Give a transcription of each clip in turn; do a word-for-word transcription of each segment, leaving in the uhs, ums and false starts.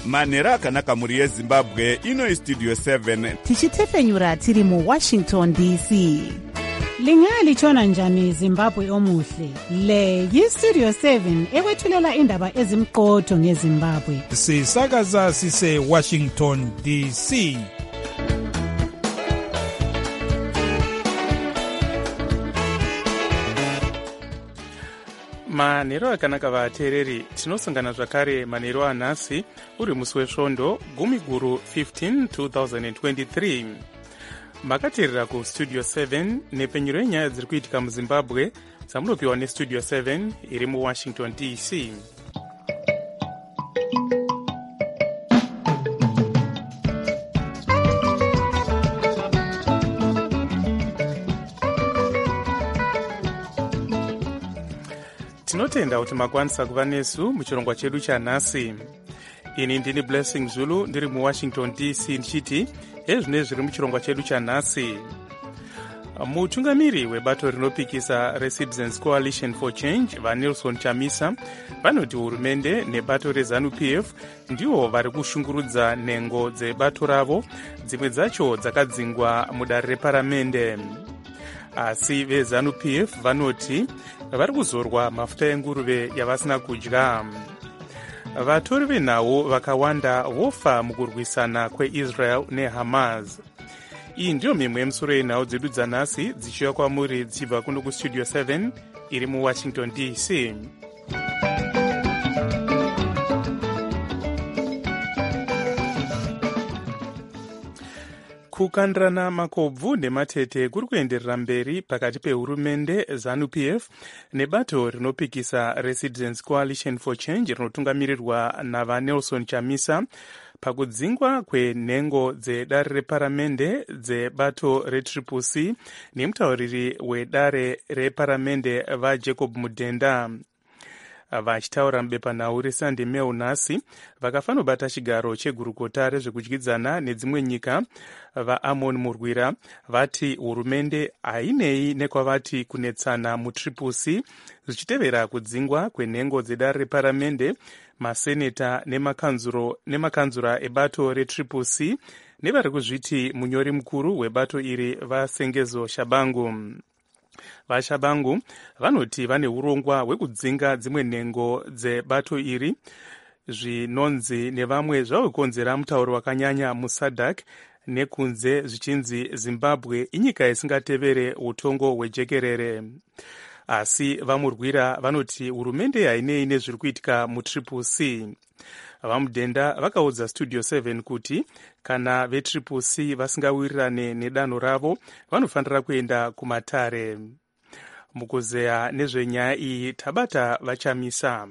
manhero akanaka mhuri yezimbabwe. Ino istudio seven tichitefenyura tiri muwashington D C. Lingalitshona njani Zimbabwe omuhle? Le yistudio seven ekwethulela indaba ezimqotho ngeZimbabwe. Sisakaza sise Washington D C. manhero akanaka vateereri, tinosangana zvakare manhero anhasi uri musi wesvondo gumi guru fifteen twenty twenty-three. makateerera kustudio seven nepenyuro yenyaya dziri kuitika muzimbabwe dzamunopiwa nestudio seven iri muwashington D C. tinotenda kuti makwanisa kuva nesu muchirongwa chedu chanhasi. ini ndini Blessing Zulu ndiri muwashington D C ndichiti ezvine zviri muchirongwa chedu chanhasi. mutungamiri webato rinopikisa reCitizens Coalition for Change vaNelson Chamisa vanoti hurumende nebato reZANU P F ndivo vari kushungurudza nhengo dzebato ravo, dzimwe dzacho dzakadzingwa mudare reparamende. asi veZANU P F vanoti vari kuzorwa mafuta enguruve yavasina kudya. vatori venhau vakawanda vofa mukurwisana kweIsrael neHamas. iyi ndiyo mimwe yemusoro yenhau dzedu dzanhasi dzichiuya kwamuri dzichibva kuno kustudio seven iri muwashington D C. kukandirana makobvu nematete kuri kuenderera mberi pakati pehurumende ZANU P F nebato rinopikisa reCitizens Coalition for Change rinotungamirirwa navaNelson Chamisa pakudzingwa kwenhengo dzedare reparamende dzebato retriple C nemutauriri wedare reparamende vaJacob Mudenda. vachitaura mubepanhau reSunday Mail nhasi vakafanobata chigaro chegurukota rezvekudyidzana nedzimwe nyika vaAmon Murwira vati hurumende hainei nekwavati kunetsana mutriple C zvichitevera kudzingwa kwenhengo dzedare reparamende, maseneta nemakanzura ebato retriple C nevari kuzviti munyori mukuru webato iri vaSengezo Shabangu. vaShabangu vanoti vane urongwa hwekudzinga dzimwe nhengo dzebato iri zvinonzi nevamwe zvavakonzera mutauro wakanyanya muSADC nekunze zvichinzi Zimbabwe inyika isingatevere utongo hwejekerere. asi vaMurwira vanoti hurumende hainei nezviri kuitika mutriple C. vaMudenda vakaudza studio seven kuti kana vetriple C vasingawirirane nedanho ravo vanofanira kuenda kumatare. mukuzeya nezvenyaya iyi tabata vaChamisa.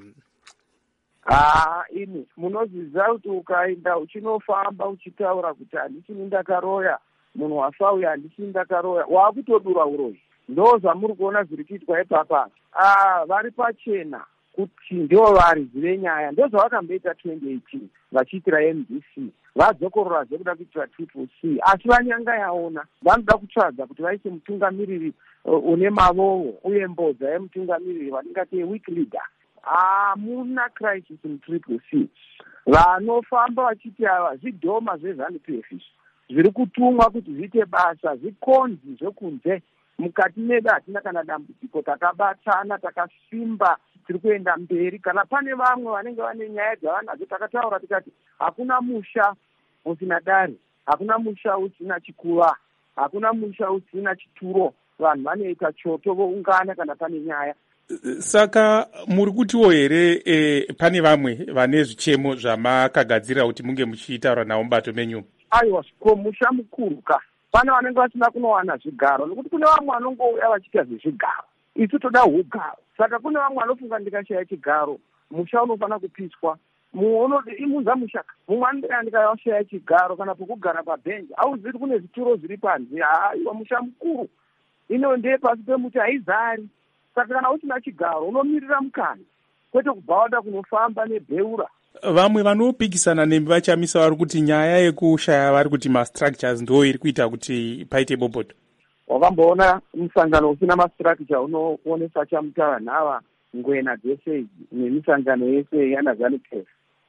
haa ini munozviziva kuti ukaenda uchinofamba uchitaura kuti handichini ndakaroya munhu wasauya handichini ndakaroya waakutodura uroyi. ndo zvamuri kuona zviri kuitwa ipapa. aa vari pachena kuti ndio vari zive nyaya. ndo zvavakamboita twenty eighteen vachiitira M D C vadzokorora zvekuda kuitira triple C asi vanyanga yaona vanoda kutsvaga kuti vaise mutungamiriri une mavovo uye mbodza yemutungamiriri vatingati weak leader. hamuna crisis mutriple C. vanofamba vachiti ava zvidhoma zveZANU P F zviri kutumwa kuti zviite basa zvikonzi zvekunze. mukati medu hatina kana dambudziko, takabatana takasimba tiri kuenda mberi. kana pane vamwe vanenge vane nyaya dzavanadzo takataura tikati hakuna musha usina dare, hakuna musha usina chikuva, hakuna musha usina chituro. vanhu vanoita choto voungana kana pane nyaya. saka muri kutiwo here e, pane vamwe vane zvichemo zvamakagadzira kuti munge muchitaura navo mubato menyu? aiwa ko musha mukuru ka pane vanenge vasina kunowana zvigaro, nokuti kune vamwe vanongouya vachiita zvezvigaro, isu toda ugaro. saka kune vamwe vanofunga ndikashaya chigaro musha unofanira kupiswa. muonode imunza mushaka mumwe anodea ndikashaya chigaro kana pokugara pabhenji auzivi kune zvituro zviri panze. haiwa musha mukuru ino ndeye pasi pemuti haizari. saka kana usina chigaro unomirira mukana kwete kubva wada kunofamba nebheura. vamwe vanopikisana nemi vaChamisa vari kuti nyaya yekushaya vari kuti mastructures ndo iri kuita kuti paite boboto. wakamboona musangano usina mastructure unoonesa chamutaura nhava ngwena dzese nemisangano yese yana ZANU P F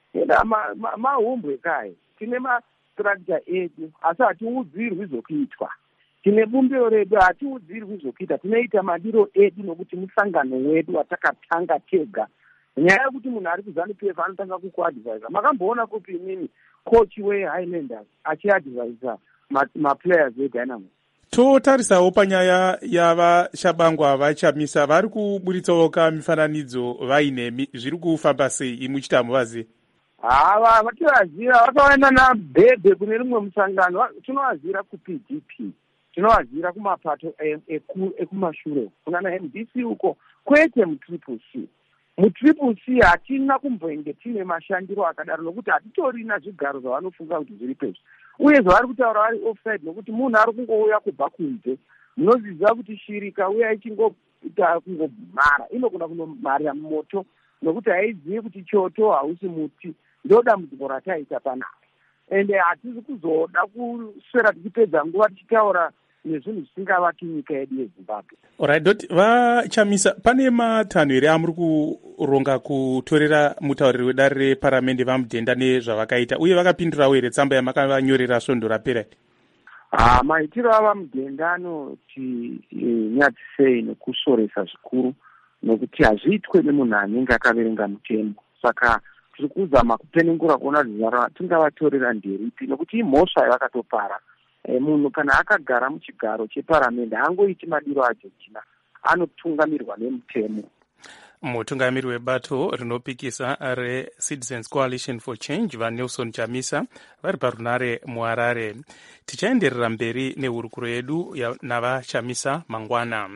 enda mahumbwe ma, kai tine mastructure edu asi hatiudzirwi zvokuitwa. Tine bumbiro redu hatiudzirwi zvokuita, tinoita madiro edu nokuti musangano wedu watakatanga tega. Nyaya yekuti munhu ari kuZANU-P F anotanga kukuadvisa. Makamboona kupi inini coach weHighlanders achiadvisa maplayers eDynamos? Totarisawo panyaya yavashabangwa vachamisa vari kuburitsawo mifananidzo vaine zviri kufamba sei muchita muvazive? Hava vativaziva vakaenda nabhebhe kune rimwe musangano. Tinovazivira kuP D P, tinovazivira kumapato ekumashure kuna naM D C uko, kwete mutriple C. Mutriple C hatina kumboenge tine mashandiro akadaro nokuti hatitorina zvigaro zvavanofunga kuti zviri pedyo. Uye zvavari kutaura vari offside nokuti munhu ari kungouya kubva kunze. Munoziva kuti shiri ikauya ichingoita kungomhara inogona kunomharira mumoto nokuti haizivi kuti choto hausi muti. Ndoda dambudziko rataita panapa. Ende hatisi kuzoda kuswera tichipedza nguva tichitaura nezvinhu zvisingavaki nyika yedu yeZimbabwe. Alright, dot vachamisa pane matanho here amuri kuronga kutorera mutauriri wedare reparamende vamudhenda nezvavakaita uye vakapindurawo here tsamba yamakavanyorera svondo rapera? Ah, maitiro avamudhenda anoti nyatsei nekusoresa zvikuru nokuti hazviitwe nemunhu anenge akaverenga mutemo. Saka tiri kuzama kupenengura kuona kuti tingavatorera nderipi nokuti imhosva yavakatopara. E, munhu kana akagara muchigaro cheparamende haangoiti madiro aJochina, anotungamirwa nemutemo. Mutungamiri webato rinopikisa reCitizens Coalition for Change vaNelson Chamisa vari parunare muHarare. Tichaenderera mberi nehurukuro yedu navachamisa mangwana.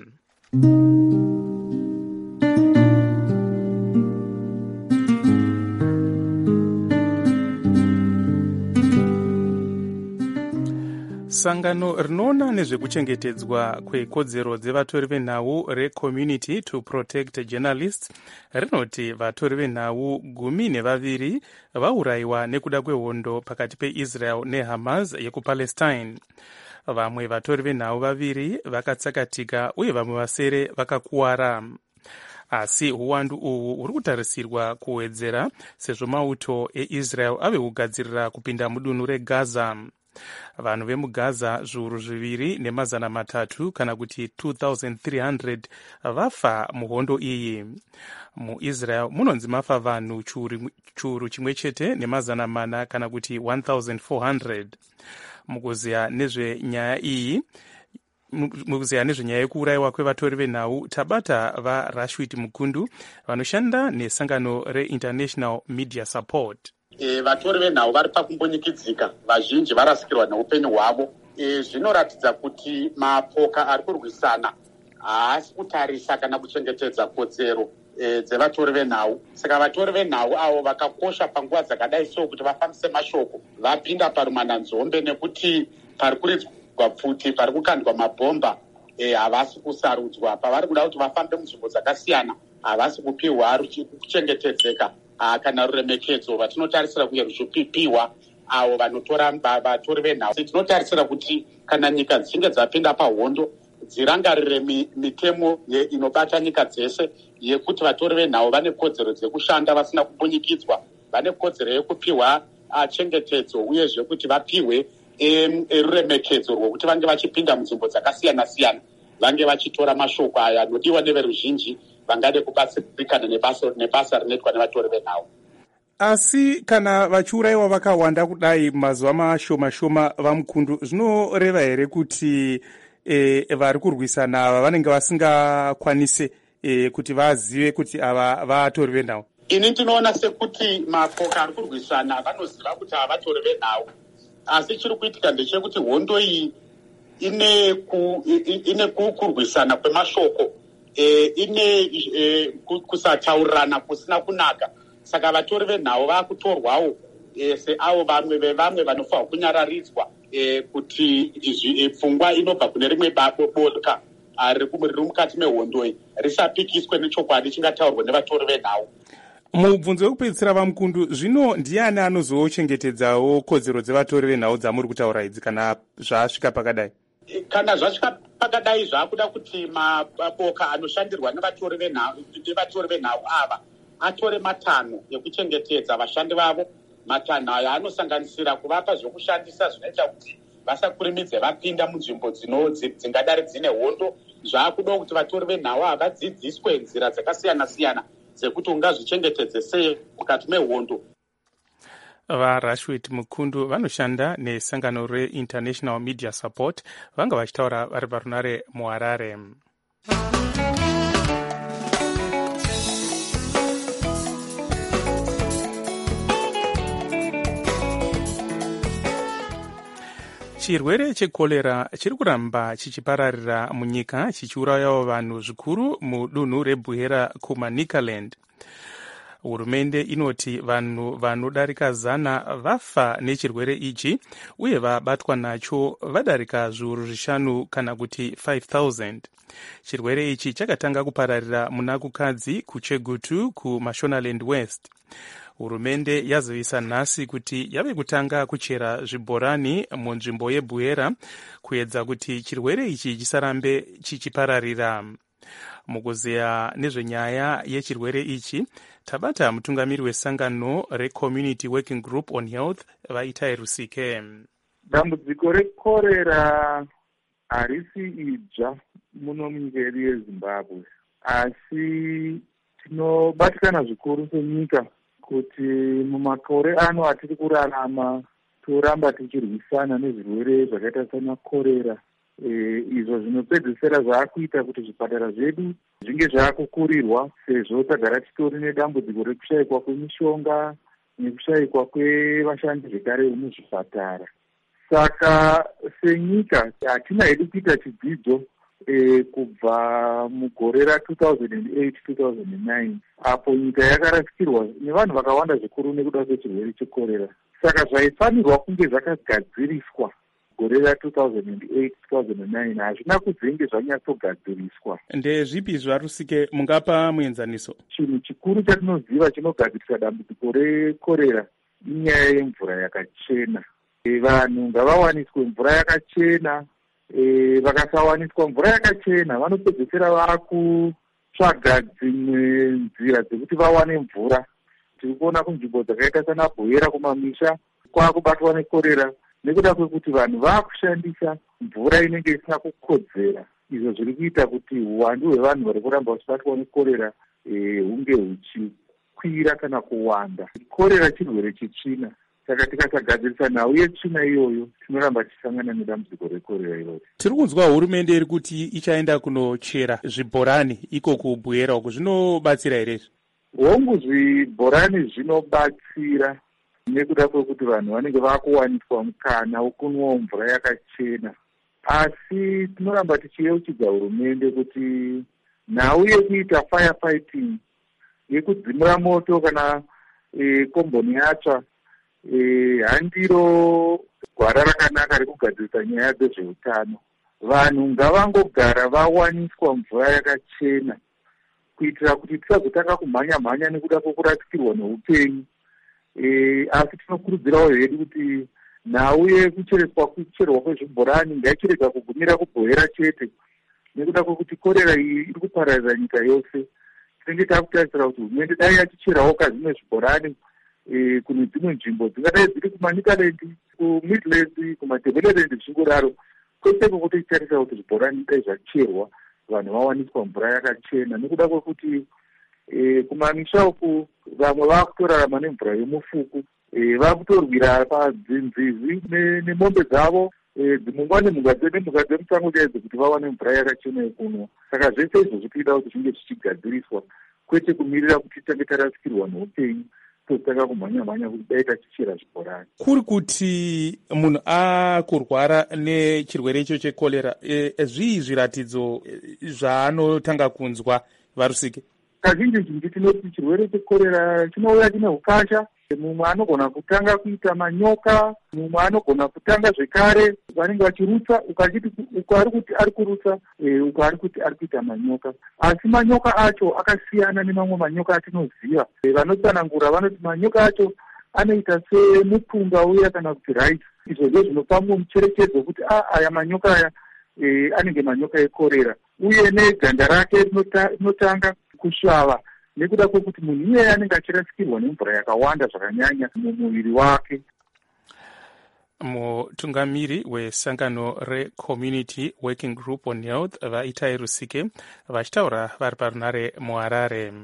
Sangano rinoona nezvekuchengetedzwa kwekodzero dzevatori venhau reCommunity to Protect Journalists rinoti vatori venhau gumi nevaviri vaurayiwa nekuda kwehondo pakati peIsrael neHamas yekupalestine. Vamwe vatori venhau vaviri vakatsakatika uye vamwe vasere vakakuwara. Asi uwandu uhu huri kutarisirwa kuwedzera sezvo mauto eIsrael ave kugadzirira kupinda mudunhu reGaza. Vanhu vemuGaza zviuru zviviri nemazana matatu kana kuti two thousand three hundred vafa muhondo iyi. MuIsrael munonzi mafa vanhu chiuru chimwe chete nemazana mana kana kuti one thousand four hundred. Mukuziya nezvenyaya iyi mukuziya nezvenyaya yekuurayiwa kwevatori venhau tabata vaRashwit Mukundu vanoshanda nesangano reInternational Media Support. E, vatori venhau vari pakumbonyikidzika, vazhinji varasikirwa neupenyu hwavo. E, zvinoratidza kuti mapoka ari kurwisana haasi kutarisa kana kuchengetedza kodzero e, dzevatori venhau. Saka vatori venhau avo vakakosha panguva dzakadai so kuti vafambise mashoko vapinda parumananzombe nekuti pari kuridzwa pfuti, pari kukandwa mabhomba e, havasi kusarudzwa. Pavari kuda kuti vafambe munzvimbo dzakasiyana havasi kupiwa kuchengetedzeka kana ruremekedzo vatinotarisira kunge ruchipipiwa avo vanotora vatori venhau. Tinotarisira kuti kana nyika dzichinge dzapinda pahondo dzirangarire mitemo inobata nyika dzese yekuti vatori venhau vane kodzero dzekushanda vasina kumbunyikidzwa, vane kodzero yekupiwa chengetedzo uyezve kuti vapiwe ruremekedzo rwokuti vange vachipinda munzvimbo dzakasiyana siyana, vange vachitora mashoko aya anodiwa neveruzhinji vangade kubatsirikana nebasa rinoitwa nevatori venhau. Asi kana vachiurayiwa vakawanda kudai mazuva mashoma shoma vaMukundu, zvinoreva here kuti e, vari kurwisana ava vanenge vasingakwanise e, kuti vazive kuti ava vatori venhau? Ini ndinoona sekuti mapoka ari kurwisana vanoziva kuti ava vatori venhau, asi chiri kuitika ndechekuti hondo iyi ine ku, ine kurwisana kwemashoko, e, ine e, kusataurirana kusina kunaka. Saka vatori venhau vakutorwawo e, seavo vamwe vevamwe vanofanirwa kunyararidzwa e, kuti e, pfungwa inobva kune rimwe boka riri mukati mehondo iyi risapikiswe nechokwadi chingataurwa nevatori venhau. Mubvunzo wekupedzisira vaMukundu, zvino ndiani anozochengetedzawo kodzero dzevatori venhau dzamuri kutaura idzi kana zvasvika pakadai? Kana zvasvika pakadai zvakuda kuti maboka anoshandirwa nevatori venhau ava atore matanho ekuchengetedza vashandi vavo. Matanho aya anosanganisira kuvapa zvokushandisa zvinoita kuti vasakurimidze vapinda munzvimbo dzingadari dzine hondo. Zvaakuda kuti vatori venhau ava vadzidziswe nzira dzakasiyana siyana dzekuti ungazvichengetedze sei mukati mehondo. varashwit mukundu vanoshanda nesangano reInternational Media Support vanga vachitaura vari parunare muharare. Chirwere chekorera chiri kuramba chichipararira munyika chichiurayawo vanhu zvikuru mudunhu reBuhera kuManicaland. Hurumende inoti vanhu vanodarika zana vafa nechirwere ichi uye vabatwa nacho vadarika zviuru zvishanu kana kuti five thousand. Chirwere ichi chakatanga kupararira muna kukadzi kuChegutu kuMashonaland West. Hurumende yazivisa nhasi kuti yave kutanga kuchera zvibhorani munzvimbo yeBuhera kuedza kuti chirwere ichi chisarambe chichipararira. Mukuzeya nezvenyaya yechirwere ichi tabata mutungamiri wesangano reCommunity Working Group on Health Vaitai Rusike. Dambudziko rekorera harisi idzva muno munyika yedu yeZimbabwe, asi tinobatikana zvikuru senyika kuti mumakore ano atiri kurarama toramba tichirwisana nezvirwere zvakaita sana korera. E, izvo zvinopedzisira zvaakuita kuti zvipatara zvedu zvinge zvaakukurirwa sezvo tagara titori nedambudziko rekushayikwa kwemishonga nekushayikwa kwevashandi zvekare vemuzvipatara. Saka senyika hatina hedu kuita chidzidzo e, kubva mugore ra two thousand eight two thousand nine apo nyika yakarasikirwa nevanhu vakawanda zvikuru nekuda kwechirwere chekorera. Saka zvaifanirwa kunge zvakagadziriswa gore ra two thousand eight two thousand nine hazvina kudzenge zvanyatsogadziriswa. Ndezvipi zvarusike mungapa muenzaniso? Chinhu chikuru chatinoziva chinogadzirisa dambudziko rekorera inyaya yemvura yakachena. E, vanhu ngavawaniswe mvura yakachena. E, vakasawaniswa mvura yakachena vanopedzisira vakutsvaga dzimwe nzira dzekuti vawane mvura. Tiri kuona kunzvimbo dzakaita sana Bhuhera kumamisha kwakubatwa nekorera nekuda kwekuti vanhu vaakushandisa mvura inenge isina kukodzera. Izvo zviri kuita kuti uwandu hwevanhu vari kuramba vachibatwa nekorera e, hunge huchikwira kana kuwanda. Korera chirwere chetsvina, saka tikasagadzirisa nhau yetsvina iyoyo tinoramba tichisangana nedambudziko rekorera iroro. Tiri kunzwa hurumende iri kuti ichaenda kunochera zvibhorani iko kuBuhera uko, zvinobatsira here? Hongu zvibhorani zvinobatsira nekuda kwekuti vanhu vanenge vakuwaniswa mukana wokunwawo mvura yakachena, asi tinoramba tichiyeuchidza hurumende kuti nhau yekuita firefighting, yekudzimura moto kana e, komboni yatsva, e, handiro gwara rakanaka rekugadzirisa nyaya dzezveutano. Vanhu ngavangogara vawaniswa mvura yakachena kuitira kuti tisazotanga kumhanya mhanya nekuda kwokurasikirwa neupenyu. E, asi tinokurudzirawo hedu kuti nhau yekuchereswa kucherwa kwezvibhorani ngaichirega kugumira kuBuhera chete nekuda kwekuti korera iyi iri kupararira nyika yose. Tinenge takutarisira kuti hurumende dai yachicherawo kazvimwe zvibhorani e, kune dzimwe nzvimbo dzingadai dziri kuManicaland, kuMidlands, kuMatabeleland zvichingodaro, kwese kwekuti tichitarisira kuti zvibhorani dai zvacherwa vanhu vawaniswa mvura yakachena nekuda kwekuti E, kumamisha uku vamwe vakutorarama nemvura yemufuku, e, vakutorwira padzinzizi nemombe dzavo, e, dzimungwa nemhuka nemhuka dzemusango chaidzo kuti vawane mvura yakachena yekunwa. Saka zvese izvo zvikuita kuti zvinge zvichigadziriswa, kwete kumirira kuti tange tarasikirwa neupenyu totanga kumhanya mhanya kuti dai tachichera zvibhorani. Kuri kuti munhu akurwara nechirwere icho chekorera, e, zvii zviratidzo zvaanotanga kunzwa varusike? Kazhinji zhinji tinoti chirwere chekorera chinouya chine ukasha. Mumwe anogona kutanga kuita manyoka, mumwe anogona kutanga zvekare vanenge vachirutsa, ukachiti uko ari kuti ari kurutsa, e, uko ari kuti ari kuita manyoka. Asi manyoka acho akasiyana nemamwe manyoka atinoziva. E, vanotsanangura vanoti manyoka acho anoita semupunga uya kana kuti rice. Izvo zvo zvinopa mumwe mucherechedzo wekuti a aya manyoka aya e, anenge manyoka ekorera, uye neganda rake rinotanga kusvava nekuda kwekuti munhu iyeye anenge achirasikirwa nemvura yakawanda zvakanyanya mumuviri wake. Mutungamiri wesangano reCommunity Working Group on Health Vaitai Rusike vachitaura vari parunare muHarare.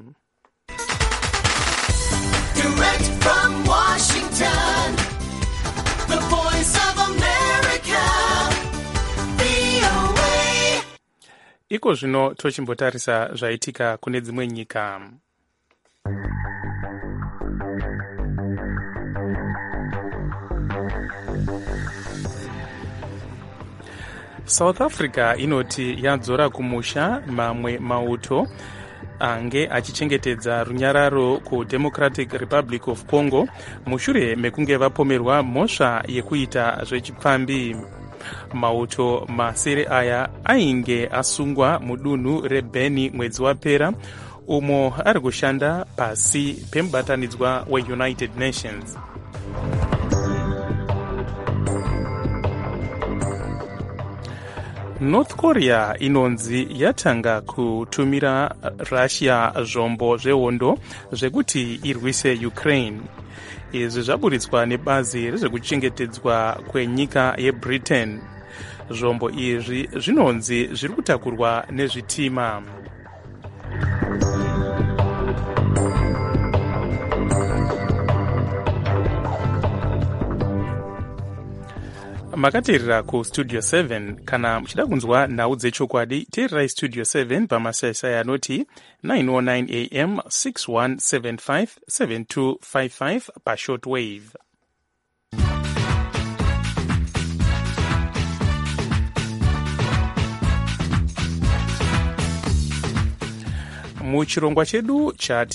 Direct from Washington, the voice of America, V O A. Iko zvino tochimbotarisa zvaitika kune dzimwe nyika. South Africa inoti yadzora kumusha mamwe mauto ange achichengetedza runyararo kuDemocratic Republic of Congo mushure mekunge vapomerwa mhosva yekuita zvechipfambi. Mauto masere aya ainge asungwa mudunhu reBeni mwedzi wapera, umo ari kushanda pasi pemubatanidzwa weUnited Nations. North Korea inonzi yatanga kutumira Russia zvombo zvehondo zvekuti irwise Ukraine. Izvi zvaburitswa nebazi rezvekuchengetedzwa kwenyika yeBritain. Zvombo izvi zvinonzi zviri kutakurwa nezvitima. Makateerera kustudio seven. Kana muchida kunzwa nhau dzechokwadi, teererai studio seven pamasaisai anoti nine oh nine a m six one seven five seven two five five pashortwave. Muchirongwa chedu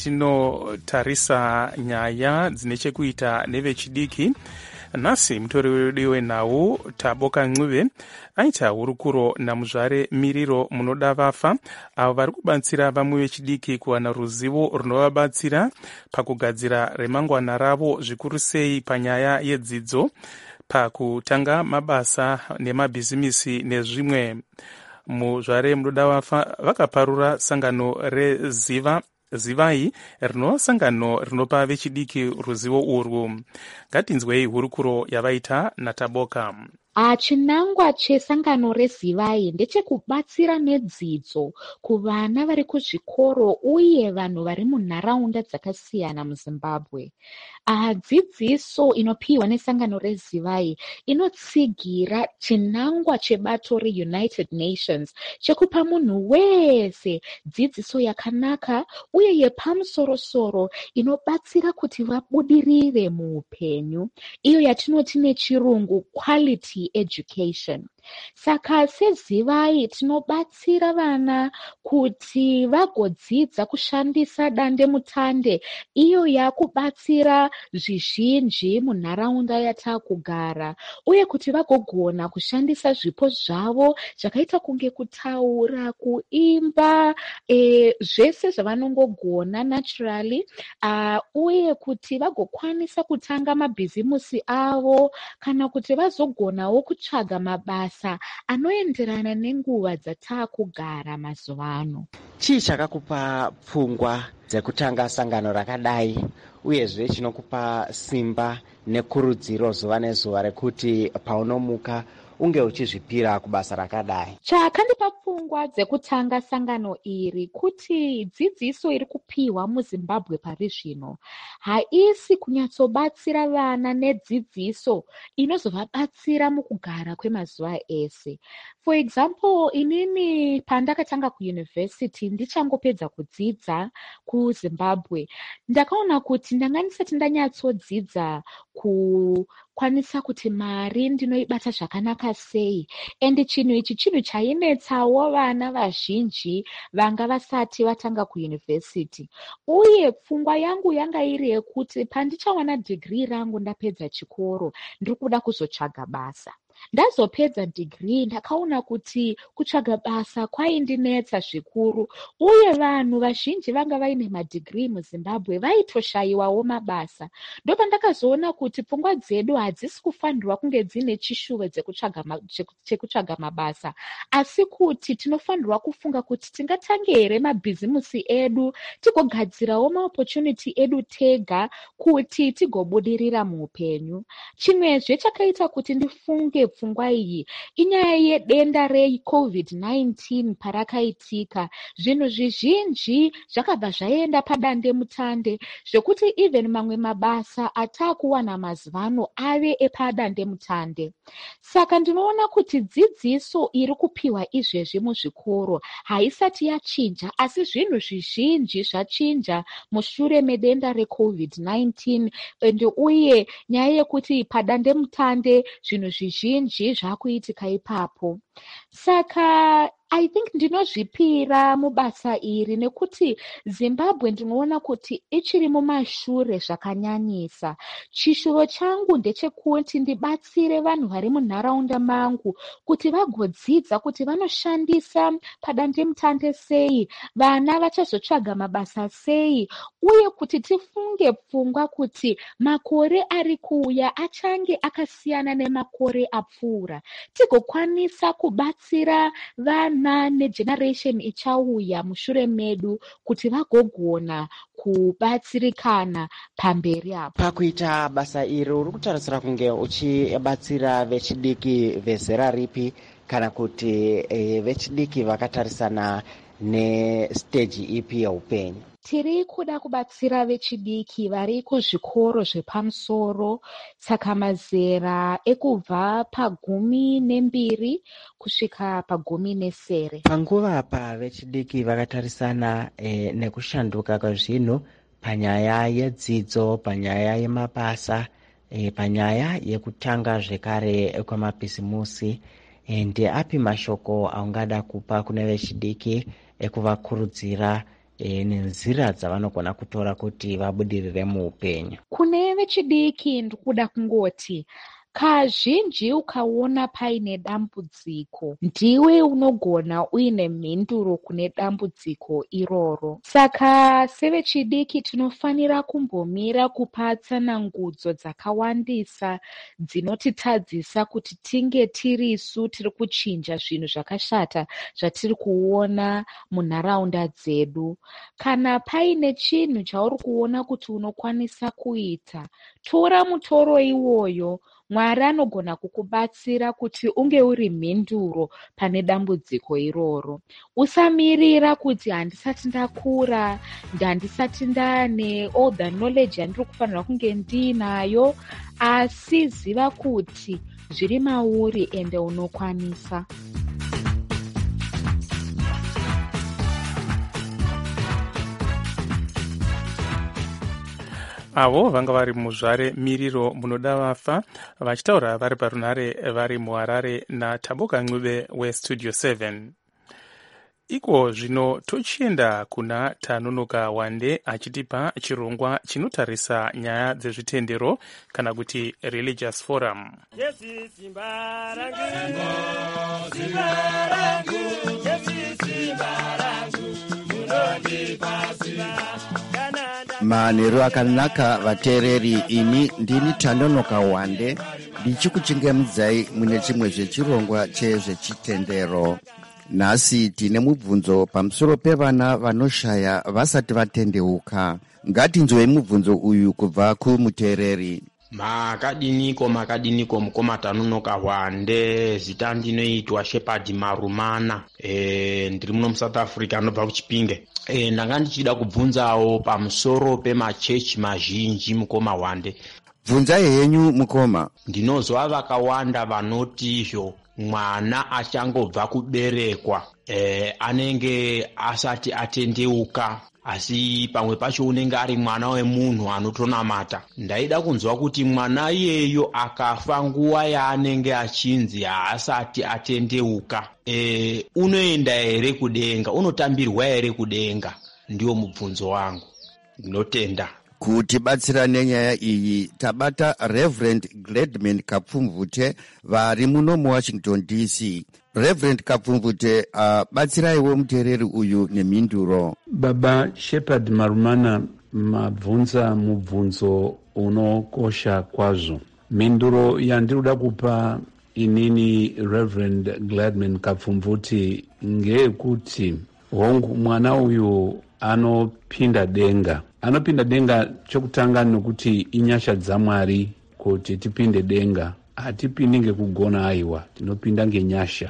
chatinotarisa nyaya dzine chekuita nevechidiki, nhasi mutori wedu wenhau Taboka Ncube aita hurukuro namuzvare Miriro Munoda Vafa, avo vari kubatsira vamwe vechidiki kuwana ruzivo runovabatsira pakugadzira remangwana ravo, zvikuru sei panyaya yedzidzo, pakutanga mabasa nemabhizimisi nezvimwe. Muzvare Munoda Vafa vakaparura sangano reziva zivai rinova sangano rinopa vechidiki ruzivo urwu. Ngatinzwei hurukuro yavaita naTaboka. Chinangwa chesangano rezivai ndechekubatsira nedzidzo kuvana vari kuzvikoro uye vanhu vari munharaunda dzakasiyana muZimbabwe. Dzidziso inopiwa nesangano rezivai inotsigira chinangwa chebato reUnited Nations chekupa munhu wese dzidziso yakanaka uye yepamusoro-soro inobatsira kuti vabudirire muupenyu, iyo yatinoti nechirungu quality education. Saka sezivai tinobatsira vana kuti vagodzidza kushandisa dande mutande, iyo yakubatsira zvizhinji munharaunda yatakugara, uye kuti vagogona kushandisa zvipo zvavo zvakaita kunge kutaura, kuimba, e, zvese zvavanongogona naturally, uh, uye kuti vagokwanisa kutanga mabhizimusi avo kana kuti vazogonawo kutsvaga mabasa anoenderana nenguva dzatakugara mazuva ano. Chii chakakupa pfungwa dzekutanga sangano rakadai, uyezve chinokupa simba nekurudziro zuva nezuva rekuti paunomuka unge uchizvipira kubasa rakadai? Chakandipa pfungwa dzekutanga sangano iri kuti dzidziso iri kupiwa muZimbabwe pari zvino haisi kunyatsobatsira vana nedzidziso inozovabatsira mukugara kwemazuva ese. For example, inini pandakatanga kuyunivhesiti ndichangopedza kudzidza kuZimbabwe, ndakaona kuti ndanga ndisati ndanyatsodzidza kukwanisa kuti mari ndinoibata zvakanaka sei, ende chinhu ichi chinhu chainetsawo vana vazhinji vanga vasati vatanga kuyunivhesiti. Uye pfungwa yangu yanga iri yekuti pandichawana dhigiri rangu ndapedza chikoro ndiri kuda kuzotsvaga basa. ndazopedza degree ndakaona kuti kutsvaga basa kwaindinetsa zvikuru, uye vanhu vazhinji vanga vaine madhigirii muZimbabwe vaitoshayiwawo mabasa. Ndopandakazoona kuti pfungwa dzedu hadzisi kufanirwa kunge dzine chishuvo chekutsvaga mabasa, asi kuti tinofanirwa kufunga kuti tingatange here mabhizimusi edu tigogadzirawo maopportunity edu tega kuti tigobudirira muupenyu. Chimwezve chakaita kuti ndifunge pfungwa iyi inyaya yedenda recovid nineteen parakaitika. Zvinhu zvizhinji zvakabva zvaenda padande mutande zvekuti even mamwe mabasa atakuwana mazuvano ave epadande mutande. Saka ndinoona kuti dzidziso iri kupiwa izvezvi muzvikoro haisati yachinja, asi zvinhu zvizhinji zvachinja mushure medenda recovid nineteen, ende uye nyaya yekuti padande mutande zvinhu zvizhinji zvakuitika ipapo. Saka I think ndinozvipira mubasa iri nekuti Zimbabwe ndinoona kuti ichiri mumashure zvakanyanyisa. Chishuvo changu ndechekuti ndibatsire vanhu vari munharaunda mangu kuti vagodzidza kuti vanoshandisa padande mutande sei, vana vachazotsvaga mabasa sei, uye kuti tifunge pfungwa kuti makore ari kuuya achange akasiyana nemakore apfuura, tigokwanisa kubatsira vana negeneration ichauya mushure medu kuti vagogona kubatsirikana pamberi apo. Pakuita basa iri uri kutarisira kunge uchibatsira vechidiki vezera ripi, kana kuti e, vechidiki vakatarisana nestage ipi yeupenyu? Tiri kuda kubatsira vechidiki vari kuzvikoro zvepamusoro, saka mazera ekubva pagumi nembiri kusvika pagumi nesere. Panguva apa vechidiki vakatarisana e, nekushanduka kwezvinhu panyaya yedzidzo, panyaya yemabasa, e, panyaya yekutanga zvekare kwamabhizimusi. E, ndeapi mashoko aungada kupa kune vechidiki ekuvakurudzira E, nenzira dzavanogona kutora kuti vabudirire muupenyu? Kune vechidiki ndikuda kungoti kazhinji ukaona paine dambudziko ndiwe unogona uine mhinduro kune dambudziko iroro. Saka sevechidiki tinofanira kumbomira kupa tsanangudzo dzakawandisa dzinotitadzisa kuti tinge tirisu tiri kuchinja zvinhu zvakashata zvatiri kuona munharaunda dzedu. Kana paine chinhu chauri kuona kuti unokwanisa kuita, tora mutoro iwoyo. Mwari anogona kukubatsira kuti unge uri mhinduro pane dambudziko iroro. Usamirira kuti handisati ndakura, handisati ndane all the knowledge yandiri kufanira kunge ndinayo, asi ziva kuti zviri mauri ende unokwanisa. avo vanga vari muzvare miriro munoda vafa vachitaura vari parunhare vari muharare naTaboka Ncube westudio seven. Iko zvino tochienda kuna Tanunuka Wande achitipa chirongwa chinotarisa nyaya dzezvitendero kana kuti religious forum. Yesi simba rangu, simba rangu, Yesi simba rangu, munondipasira. Manheru akanaka vateereri, ini ndini Tanunuka Wande ndichikuchengemudzai mune chimwe zvechirongwa chezvechitendero. Nhasi tine mubvunzo pamusoro pevana vanoshaya vasati vatendeuka. Ngatinzwei mubvunzo uyu kubva kumuteereri. Makadiniko makadiniko mukoma Tanunuka Wande, zita ndinoitwa Shepherd Marumana, e, ndiri muno muSouth Africa anobva kuChipinge. E, ndanga ndichida kubvunzawo pamusoro pemachechi mazhinji mukoma Wande. Bvunzai henyu mukoma. Ndinozwa vakawanda vanotizvo mwana achangobva kuberekwa e, anenge asati atendeuka, asi pamwe pacho unenge ari mwana wemunhu anotonamata. Ndaida kunzwa kuti mwana iyeyo akafa nguva yaanenge achinzi haasati atendeuka, e, unoenda here kudenga, unotambirwa here kudenga? Ndiwo mubvunzo wangu. Ndinotenda. kutibatsira nenyaya iyi tabata Reverend Gladman Kapfumvute vari muno muWashington D C. Reverend Kapfumvute, uh, batsiraiwo muteereri uyu nemhinduro. Baba Shepherd Marumana, mabvunza mubvunzo unokosha kwazvo. Mhinduro yandinoda kupa inini Reverend Gladman Kapfumvute ngeyekuti hongu mwana uyu anopinda denga. Anopinda denga chokutanga nokuti inyasha dzaMwari kuti tipinde denga. Hatipindi ngekugona aiwa, tinopinda ngenyasha.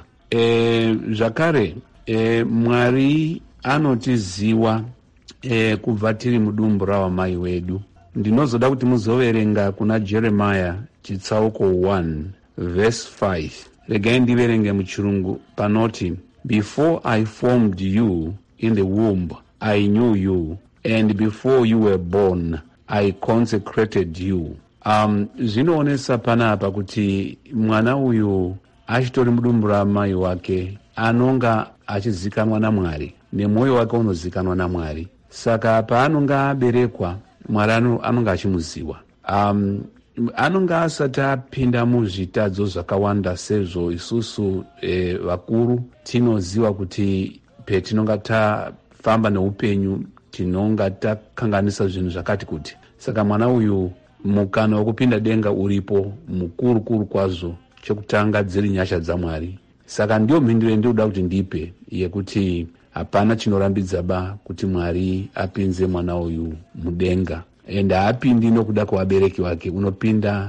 E, zvakare e, Mwari anotiziwa e, kubva tiri mudumbu rawamai wedu. Ndinozoda kuti muzoverenga kuna Jeremiah chitsauko one verse five. Regai ndiverenge muchirungu panoti, before I formed you in the womb I knew you, and before you were born I consecrated you. Um, zvinoonesa panapa kuti mwana uyu achitori mudumbu ramai wake anonga achizikanwa naMwari, nemwoyo wake unozikanwa naMwari. Saka paanonga aberekwa Mwari anonga achimuziwa. Um, anonga asati apinda muzvitadzo zvakawanda sezvo isusu e, vakuru tinoziva kuti petinonga tafamba neupenyu tinonga takanganisa zvinhu zvakati kuti. Saka mwana uyu mukana wekupinda denga uripo mukuru kuru kwazvo, chokutanga dziri nyasha dzaMwari. Saka ndiyo mhinduro ndinoda kuti ndipe yekuti hapana chinorambidza ba kuti Mwari apinze mwana uyu mudenga. Ende haapindi nokuda kwevabereki wake, unopinda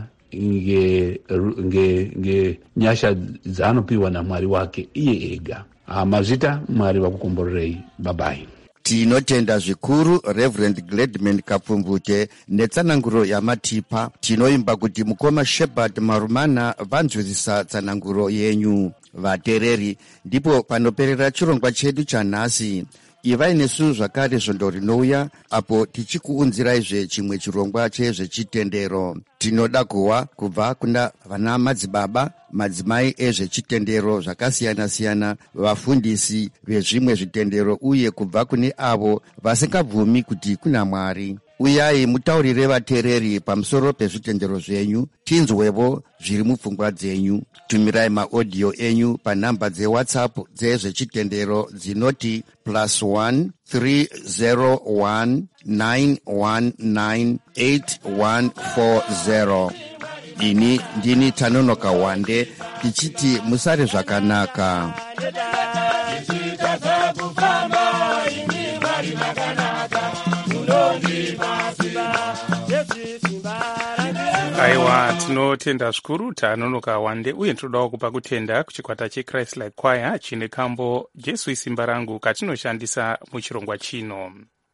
nge, nge, nge nyasha dzaanopiwa naMwari wake iye ega. Mazvita Mwari vakukomborerei. Babai. Tinotenda zvikuru Reverend Gladman Kapfumvute netsananguro yamatipa. Tinoimba kuti mukoma Shepherd Marumana vanzwisisa tsananguro yenyu. Vateereri, ndipo panoperera chirongwa chedu chanhasi. Ivai nesu zvakare zvondo rinouya apo tichikuunziraizve chimwe chirongwa chezvechitendero. Tinoda kuwa kubva kuna vana madzibaba, madzimai ezvechitendero zvakasiyana-siyana, vafundisi vezvimwe zvitendero uye kubva kune avo vasingabvumi kuti kuna Mwari. Uyai mutaurire vateereri pamusoro pezvitendero zvenyu, tinzwevo zviri mupfungwa dzenyu. Tumirai maaudio enyu panhamba dzeWhatsApp dzezvechitendero dzinoti plus one three zero one nine one nine eight one four zero. Ini ndini Tanonoka Wande tichiti musare zvakanaka. Aiwa, tinotenda zvikuru Tanonoka Wande uye tinodawo kupa kutenda kuchikwata cheChrist Like Choir chine kambo Jesu isimba rangu katinoshandisa muchirongwa chino.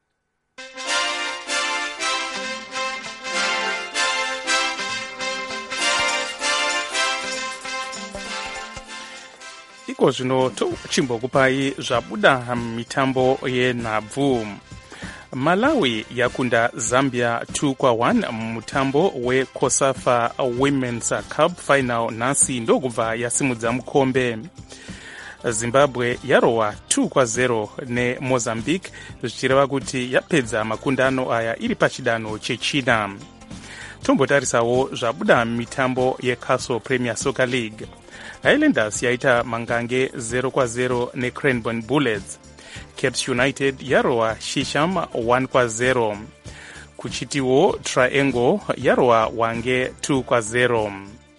Iko zvino tochimbokupai zvabuda mitambo yenhabvu. Malawi yakunda Zambia two kwa one mutambo weCOSAFA Women's Cup final nhasi ndokubva yasimudza mukombe. Zimbabwe yarowa two kwa zero neMozambique zvichireva kuti yapedza makundano aya iri pachidanho chechina. Tombotarisawo zvabuda mitambo yeCastle Premier Soccer League. Highlanders yaita mangange zero kwa zero neCranbourne Bullets. Caps United yarowa Shisham one kwa zero. Kuchitiwo Triangle yarowa Wange two kwa zero.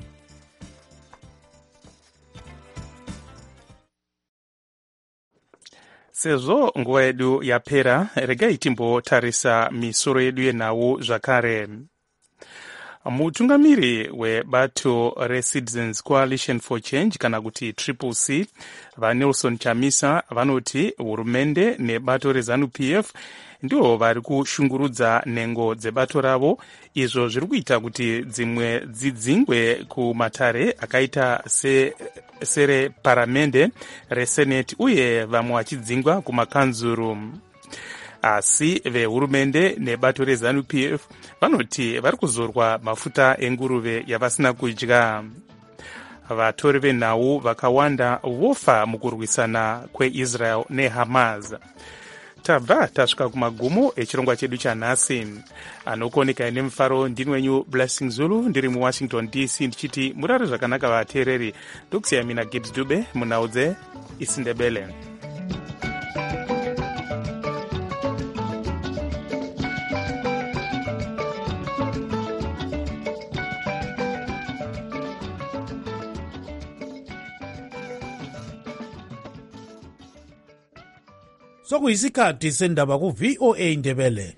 Sezvo nguva yedu yapera, regai timbotarisa misoro yedu yenhau zvakare. Mutungamiri webato reCitizens Coalition for Change kana kuti Triple C vaNelson Chamisa vanoti hurumende nebato reZANU-P F ndiwo vari kushungurudza nhengo dzebato ravo, izvo zviri kuita kuti dzimwe dzidzingwe kumatare akaita se sere paramende reseneti uye vamwe vachidzingwa kumakanzuru. Asi vehurumende nebato reZANU-P F vanoti vari kuzorwa mafuta enguruve yavasina kudya. Vatori venhau vakawanda vofa mukurwisana kweIsrael neHamas. tabva tasvika kumagumo echirongwa chedu chanhasi. Anokuoneka ine mufaro ndini wenyu Blessing Zulu, ndiri muwashington D C ndichiti murare zvakanaka vateereri. Ndokusiya mina Gibbs Dube munhau dzeIsindebele. sokuyisikhathi sendaba ku-V O A Ndebele.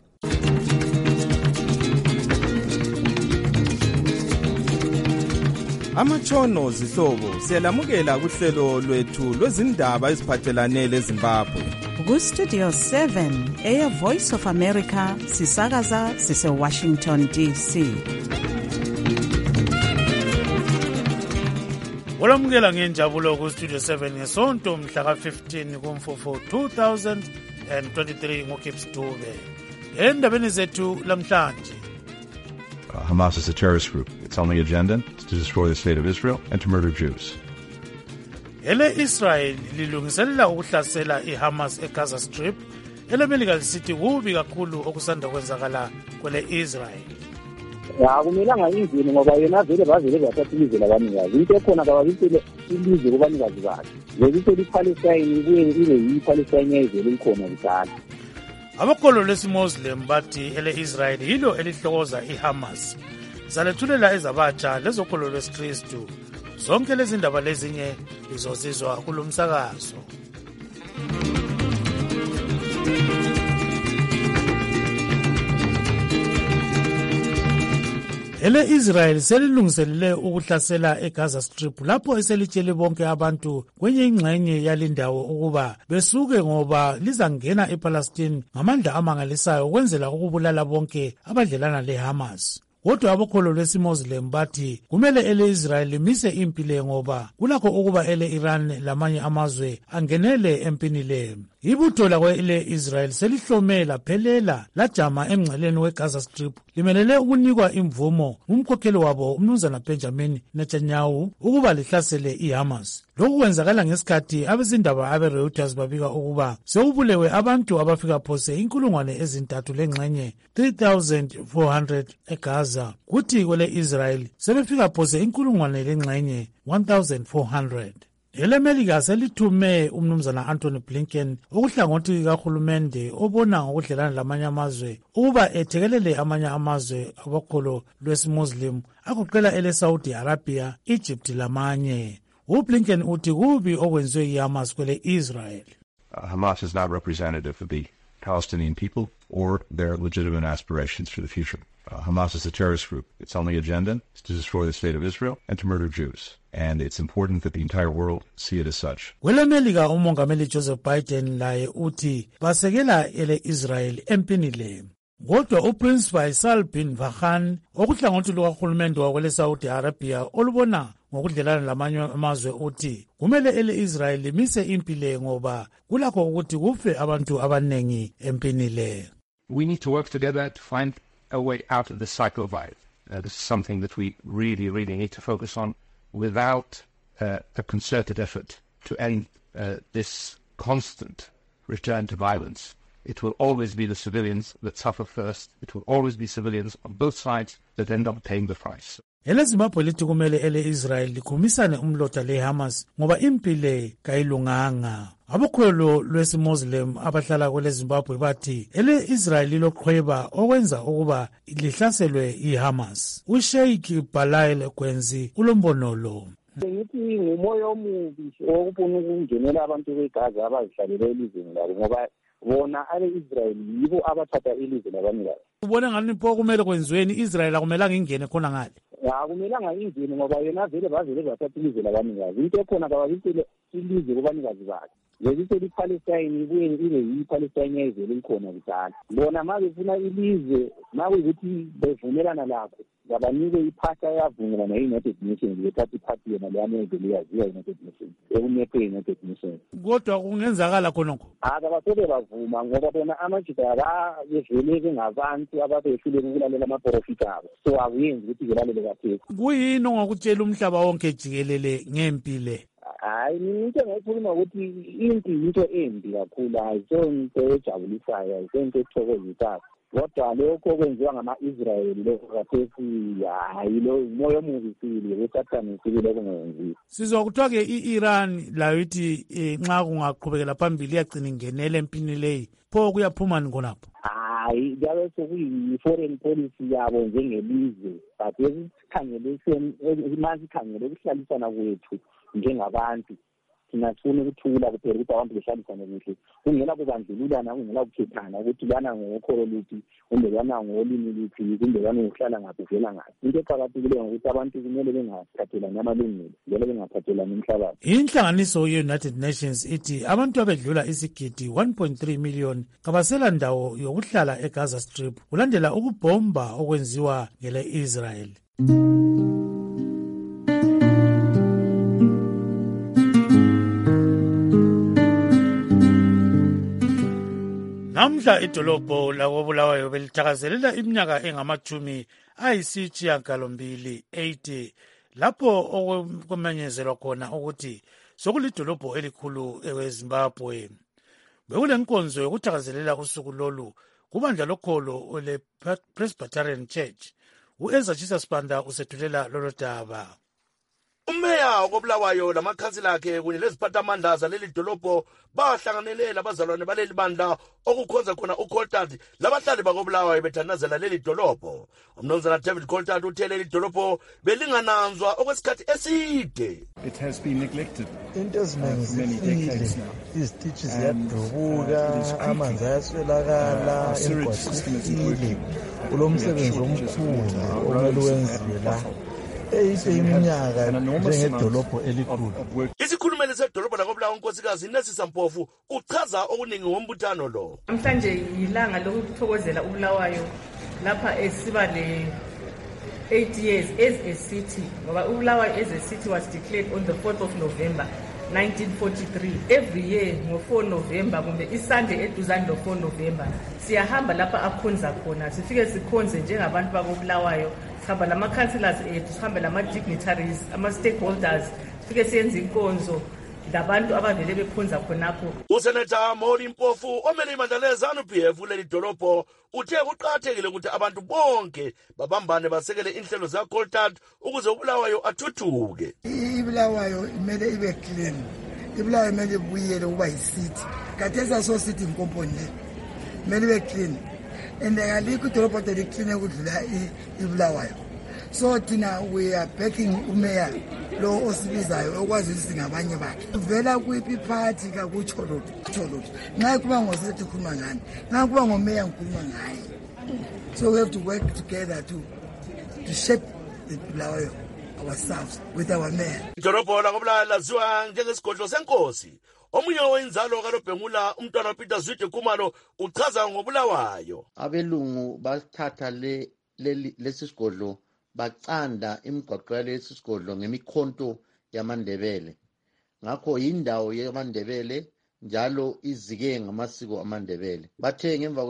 Amatshono zihlobo siyalamukela kuhlelo lwethu lwezindaba eziphathelane leZimbabwe. Ku-Studio seven eya Voice of America sisakaza sise-Washington D C. Olamukela ngenjabulo ku-Studio seven ngesonto mhla ka-fifteen kuMfumfu two thousand twenty-three ngoGibbs Dube. Endabeni zethu lamhlanje. Uh, Hamas is a terrorist group. Its only agenda is to destroy the state of Israel and to murder Jews. Ele Israel lilungiselela ukuhlasela iHamas eGaza Strip. Ele Melika lisithi kubi kakhulu okusanda kwenzakala kwele Israel. Akumelanga ingeni ngoba yena vele bavele bathatha ilizwe labanikazi. Into ekhona kababisele ilizwe kubanikazi bakhe. Lebisele iPalestine ibuye ibe yiPalestine yezelo ikhona kudala. Abakolo lesiMuslim bathi ele Israel yilo elihlokoza iHamas. Zalethulela ezabatsha lezokolo lwesikristu. Zonke lezi ndaba lezinye lizozizwa kulomsakazo. Ele Israel selilungiselele ukuhlasela eGaza Strip lapho eselitshele bonke abantu kwenye ingxenye yalindawo ukuba besuke ngoba lizangena ePalestine ngamandla amangalisayo ukwenzela ukubulala bonke abadlelana leHamas. Kodwa abokholo lwesiMuslim bathi kumele ele Israel limise impilo ngoba kulakho ukuba ele Iran lamanye amazwe angenele empini le. Ibutho lakwe ele Israel selihlomela phelela lajama emngceleni weGaza Strip limelele ukunikwa imvumo umkhokheli wabo umnumzana Benjamin Netanyahu ukuba lihlasele iHamas. Lokhu kwenzakala ngesikhathi abezindaba abeReuters babika ukuba sekubulewe abantu abafika phose inkulungwane ezintathu lengxenye three thousand four hundred eGaza, kuthi kwele Israel sebefika phose inkulungwane lengxenye one thousand four hundred. Ele Melika selithume umnumzana Anthony Blinken okuhlangothi kahulumende obona ngokudlelana lamanye amazwe ukuba ethekelele amanye amazwe abakholo lwesiMuslim akuqela ele Saudi Arabia, Egypt lamanye. uBlinken uthi kubi okwenziwe iHamas kwele Israel. Uh, Hamas is not representative of the Palestinian people or their legitimate aspirations for the future. Uh, Hamas is a terrorist group. Its only agenda is to destroy the state of Israel and to murder Jews. And it's important that the entire world see it as such. Kwele Melika umongameli Joseph Biden laye uthi basekela ele Israel empini le. Kodwa uPrince Faisal bin Farhan okuhlangothi lukahulumende wakwele Saudi Arabia olubona ngokudlelana lamanye amazwe uthi kumele ele Israel limise impilo ngoba kulakho ukuthi kufe abantu abanengi empini le. We need to work together to find a way out of this cycle of violence. Uh, this is something that we really, really need to focus on without uh, a concerted effort to end uh, this constant return to violence. It will always be the civilians that suffer first. It will always be civilians on both sides that end up paying the price. Ele Zimbabwe lithi kumele ele Israel likhumisane umlota leHamas ngoba impile kayilunganga. Abokholo lwesiMuslim abahlala kwele Zimbabwe bathi ele Israel liloqhweba okwenza ukuba lihlaselwe iHamas. uSheikh Balail Kwenzi ulombono lo. Ngithi ngumoya omubi okufuna ukungenela abantu beGaza abazihlalele elizweni labo ngoba bona ale Israel yibo abathatha ilizwe labanikazi. Ubona ngani pho kumele kwenziweni Israel akumelanga ingene khona ngale? Akumelanga ingene ngoba yena vele bavele bathatha ilizwe labanikazi. Into ekhona kababisele ilizwe kubanikazi bakhe. Lebisele iPalestine ibuye ibe yiPalestine yezelo ikhona kudala. Bona ma befuna ilizwe nawe ukuthi bevumelana lakho ngabanike iphahla yavumelana neUnited Nations bethatha iphahla yena leyamezo liyaziwa iUnited Nations. Ekunyepe iUnited Nations. Kodwa kungenzakala khonokho. Akabasebe bavuma ngoba bona amaJuda ba beveleke ngabantu ababehluleke ukulalela amaprofiti abo. So akuyenzi ukuthi belalele kakhulu. Kuyini ongakutshela umhlaba wonke jikelele ngempile? hayi into engayikhuluma ukuthi impi into embi kakhulu ayisonto ejabulisayo ayisonto ethokozisayo kodwa lokho okwenziwa ngama-Israyeli lokho kathesi hayi lo umoya omubi sile wesathane sibile kungenziwa. Sizwa kuthiwa-ke i-Iran layo ithi eh, nxa kungaqhubekela phambili iyagcina ingenele empini leyi pho kuyaphuma ni khonapho? Hayi kuyabe sekuyi-foreign policy yabo njengelizwe but esikhangele manje sikhangele ukuhlalisana kwethu njengabantu thina sifuna ukuthula kuphela ukuthi abantu behlalisane kuhle kungela kubandlululana kungela kukhethana ukuthi lana ngokholo luphi kumbe lana ngolimi luphi kumbe lana ngokuhlala ngaphi uvela ngaphi. Into eqakathekileyo ngokuthi abantu kumele bengathathelani amalungelo vele bengathathelani umhlabathi. Inhlanganiso ye-United Nations ithi abantu abedlula isigidi one point three million kabasela ndawo yokuhlala eGaza Strip kulandela ukubhomba okwenziwa ngele-Israel. Namhla idolobho lakobulawayo belithakazelela iminyaka engamachumi ayisitshiyagalombili eighty lapho okumenyezelwa khona ukuthi sokulidolobho elikhulu eZimbabwe. Bekulenkonzo yokuthakazelela usuku lolu kubandla lokholo le-Presbyterian Church. U-Ezra Chisasibanda usethulela lolo daba. Umeya wakobulawayo lamakhansila akhe kunye leziphathamandla zaleli dolobho bahlanganele labazalwane baleli bandla okukhonza khona uColtard labahlali bakobulawayo bethandazela leli dolobho. Umnumzana David Coltard uthe leli dolobho belingananzwa okwesikhathi eside. It has been neglected into eziningi zifile izititshi ziyadabuka amanzi ayaswelakala emgwaqweni kulo msebenzi omkhulu omele wenziwe la eyite iminyaka njengedolobho elikhulu. Isikhulumeli sedolobho lakobulawayo unkosikazi Nesisa Mpofu uchaza okuningi ngombuthano lo. Namhlanje yilanga lokuthokozela uBulawayo lapha esiba le eight years as a city ngoba uBulawayo as a city was declared on the fourth of November nineteen forty-three. Every year ngo four November kumbe iSunday eduzane lo four November siyahamba lapha akhonza khona sifike sikhonze njengabantu bakobulawayo sihamba lama councillors ethu sihamba lama dignitaries ama stakeholders sifike siyenza inkonzo labantu abavele bekhonza khonapho. Usenator Moli Mpofu omele ibandla leZANU P F leli dolobho uthe kuqakathekile ukuthi abantu bonke babambane basekele inhlelo zaColtard ukuze uBulawayo athuthuke. iBulawayo imele ibe clean, iBulawayo imele ibuyele ukuba yicity kathesa so city Mkomponi imele ibe clean and alikho idolobho eliclean ukudlula iBulawayo. So thina we are backing umeya lo osibizayo okwazi ukuthi singabanye bakhe uvela kwipi party ka kuCholoti Choloti nxa kuba ngosithi khuluma ngani nxa kuba ngomeya ngikhuluma ngaye. So we have to work together to to shape the Bulawayo ourselves with our mayor. Idolobho lakobulawayo laziwa njengesigodlo senkosi. Omunye wenzalo kaLobhengula umntwana Peter Zwide Khumalo uchaza ngobulawayo. Abelungu bathatha le lesisigodlo bacanda imigwaqo yalesi sigodlo ngemikhonto yamaNdebele. Ngakho yindawo yamaNdebele njalo izike ngamasiko amaNdebele. Bathe ngemva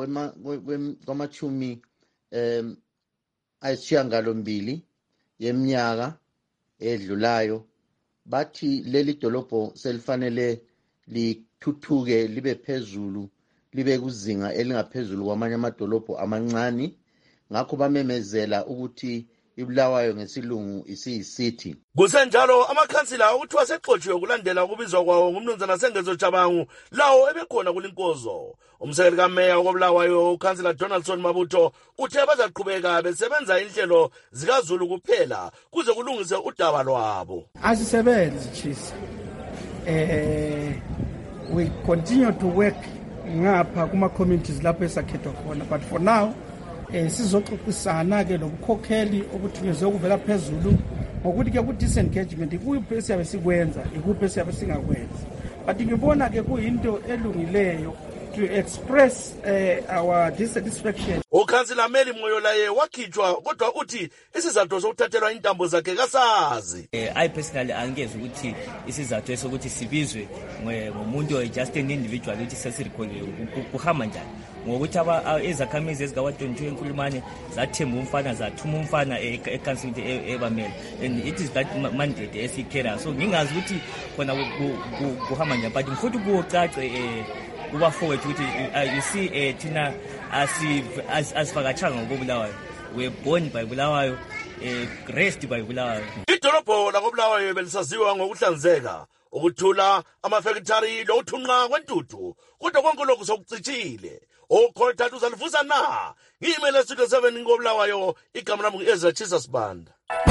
kwamachumi em ayisishiyagalombili yeminyaka edlulayo bathi leli dolobho selifanele lithuthuke libe phezulu libe kuzinga elingaphezulu kwamanye amadolobho amancane. Ngakho bamemezela ukuthi iBulawayo ngesilungu isiyicity. Kusenjalo amakhansila okuthiwa sexotshiwe kulandela ukubizwa kwawo ngumnumzana Sengezo Jabangu lawo ebekhona kulinkozo. Umsekeli kameya wokobulawayo uKhansila Donaldson Mabutho uthe bazaqhubeka besebenza inhlelo zikaZulu kuphela kuze kulungise udaba lwabo. Asisebenzi chisa. Eh we continue to work ngapha kuma communities lapho esakhethwa khona but for now eh sizoxoxisana ke lobukhokheli okuthunyezwe kuvela phezulu ngokuthi ke ku disengagement ikuphi esiyabe sikwenza ikuphi esiyabe singakwenza but ngibona ke kuyinto elungileyo to express uh, our dissatisfaction. uKhansila Meli Moyo laye wakhitshwa kodwa uthi isizathu sokuthathelwa intambo zakhe kasazi. Eh I personally angeze ukuthi isizathu esokuthi sibizwe ngomuntu just an individual ukuthi sesirecall kuhamba njani ngokuthi izakhamizi ezikawa twenty-two eNkulumane zathemba umfana zathuma umfana eCouncil ebamele, and it is that mandate esikhera. So ngingazi ukuthi khona kuhamba njani, but mfuthi kucace kuba forward ukuthi you see thina asivakatshanga ngobulawayo, we born by Bulawayo, raised by Bulawayo. Idolobho lakoBulawayo belisaziwa ngokuhlanzeka, ukuthula, amafekithari lokuthunqa kwentuthu, kodwa konke lokhu sokucitshile. Okhothathu uzalivusa na? Ngiyimele Studio seven ngoBulawayo, igama lami ngu-Ezra Jesus Banda.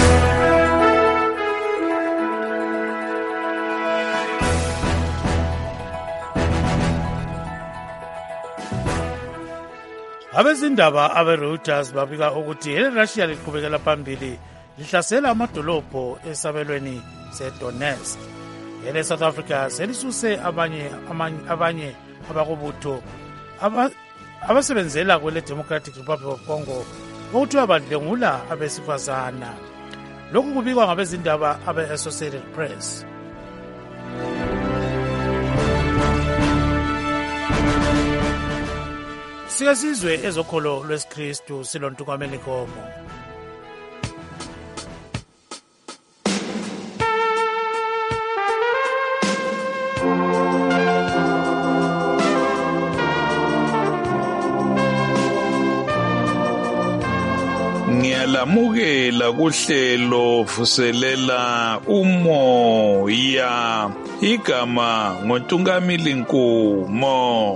Abezindaba abe-Reuters babika ukuthi iRussia liqhubekela phambili lihlasela amadolobho esabelweni seDonetsk. Ele South Africa selisuse abanye abanye abakubutho abasebenzela kwele Democratic Republic of Congo okuthiwa badlengula abesifazana. Lokhu kubikwa ngabezindaba abe-Associated Press. Sikasizwe ezokholo lwesikristu silontukameli Nkomo. Ngiyalamukela kuhlelo vuselela umoya, igama ngoNtungameli Nkomo.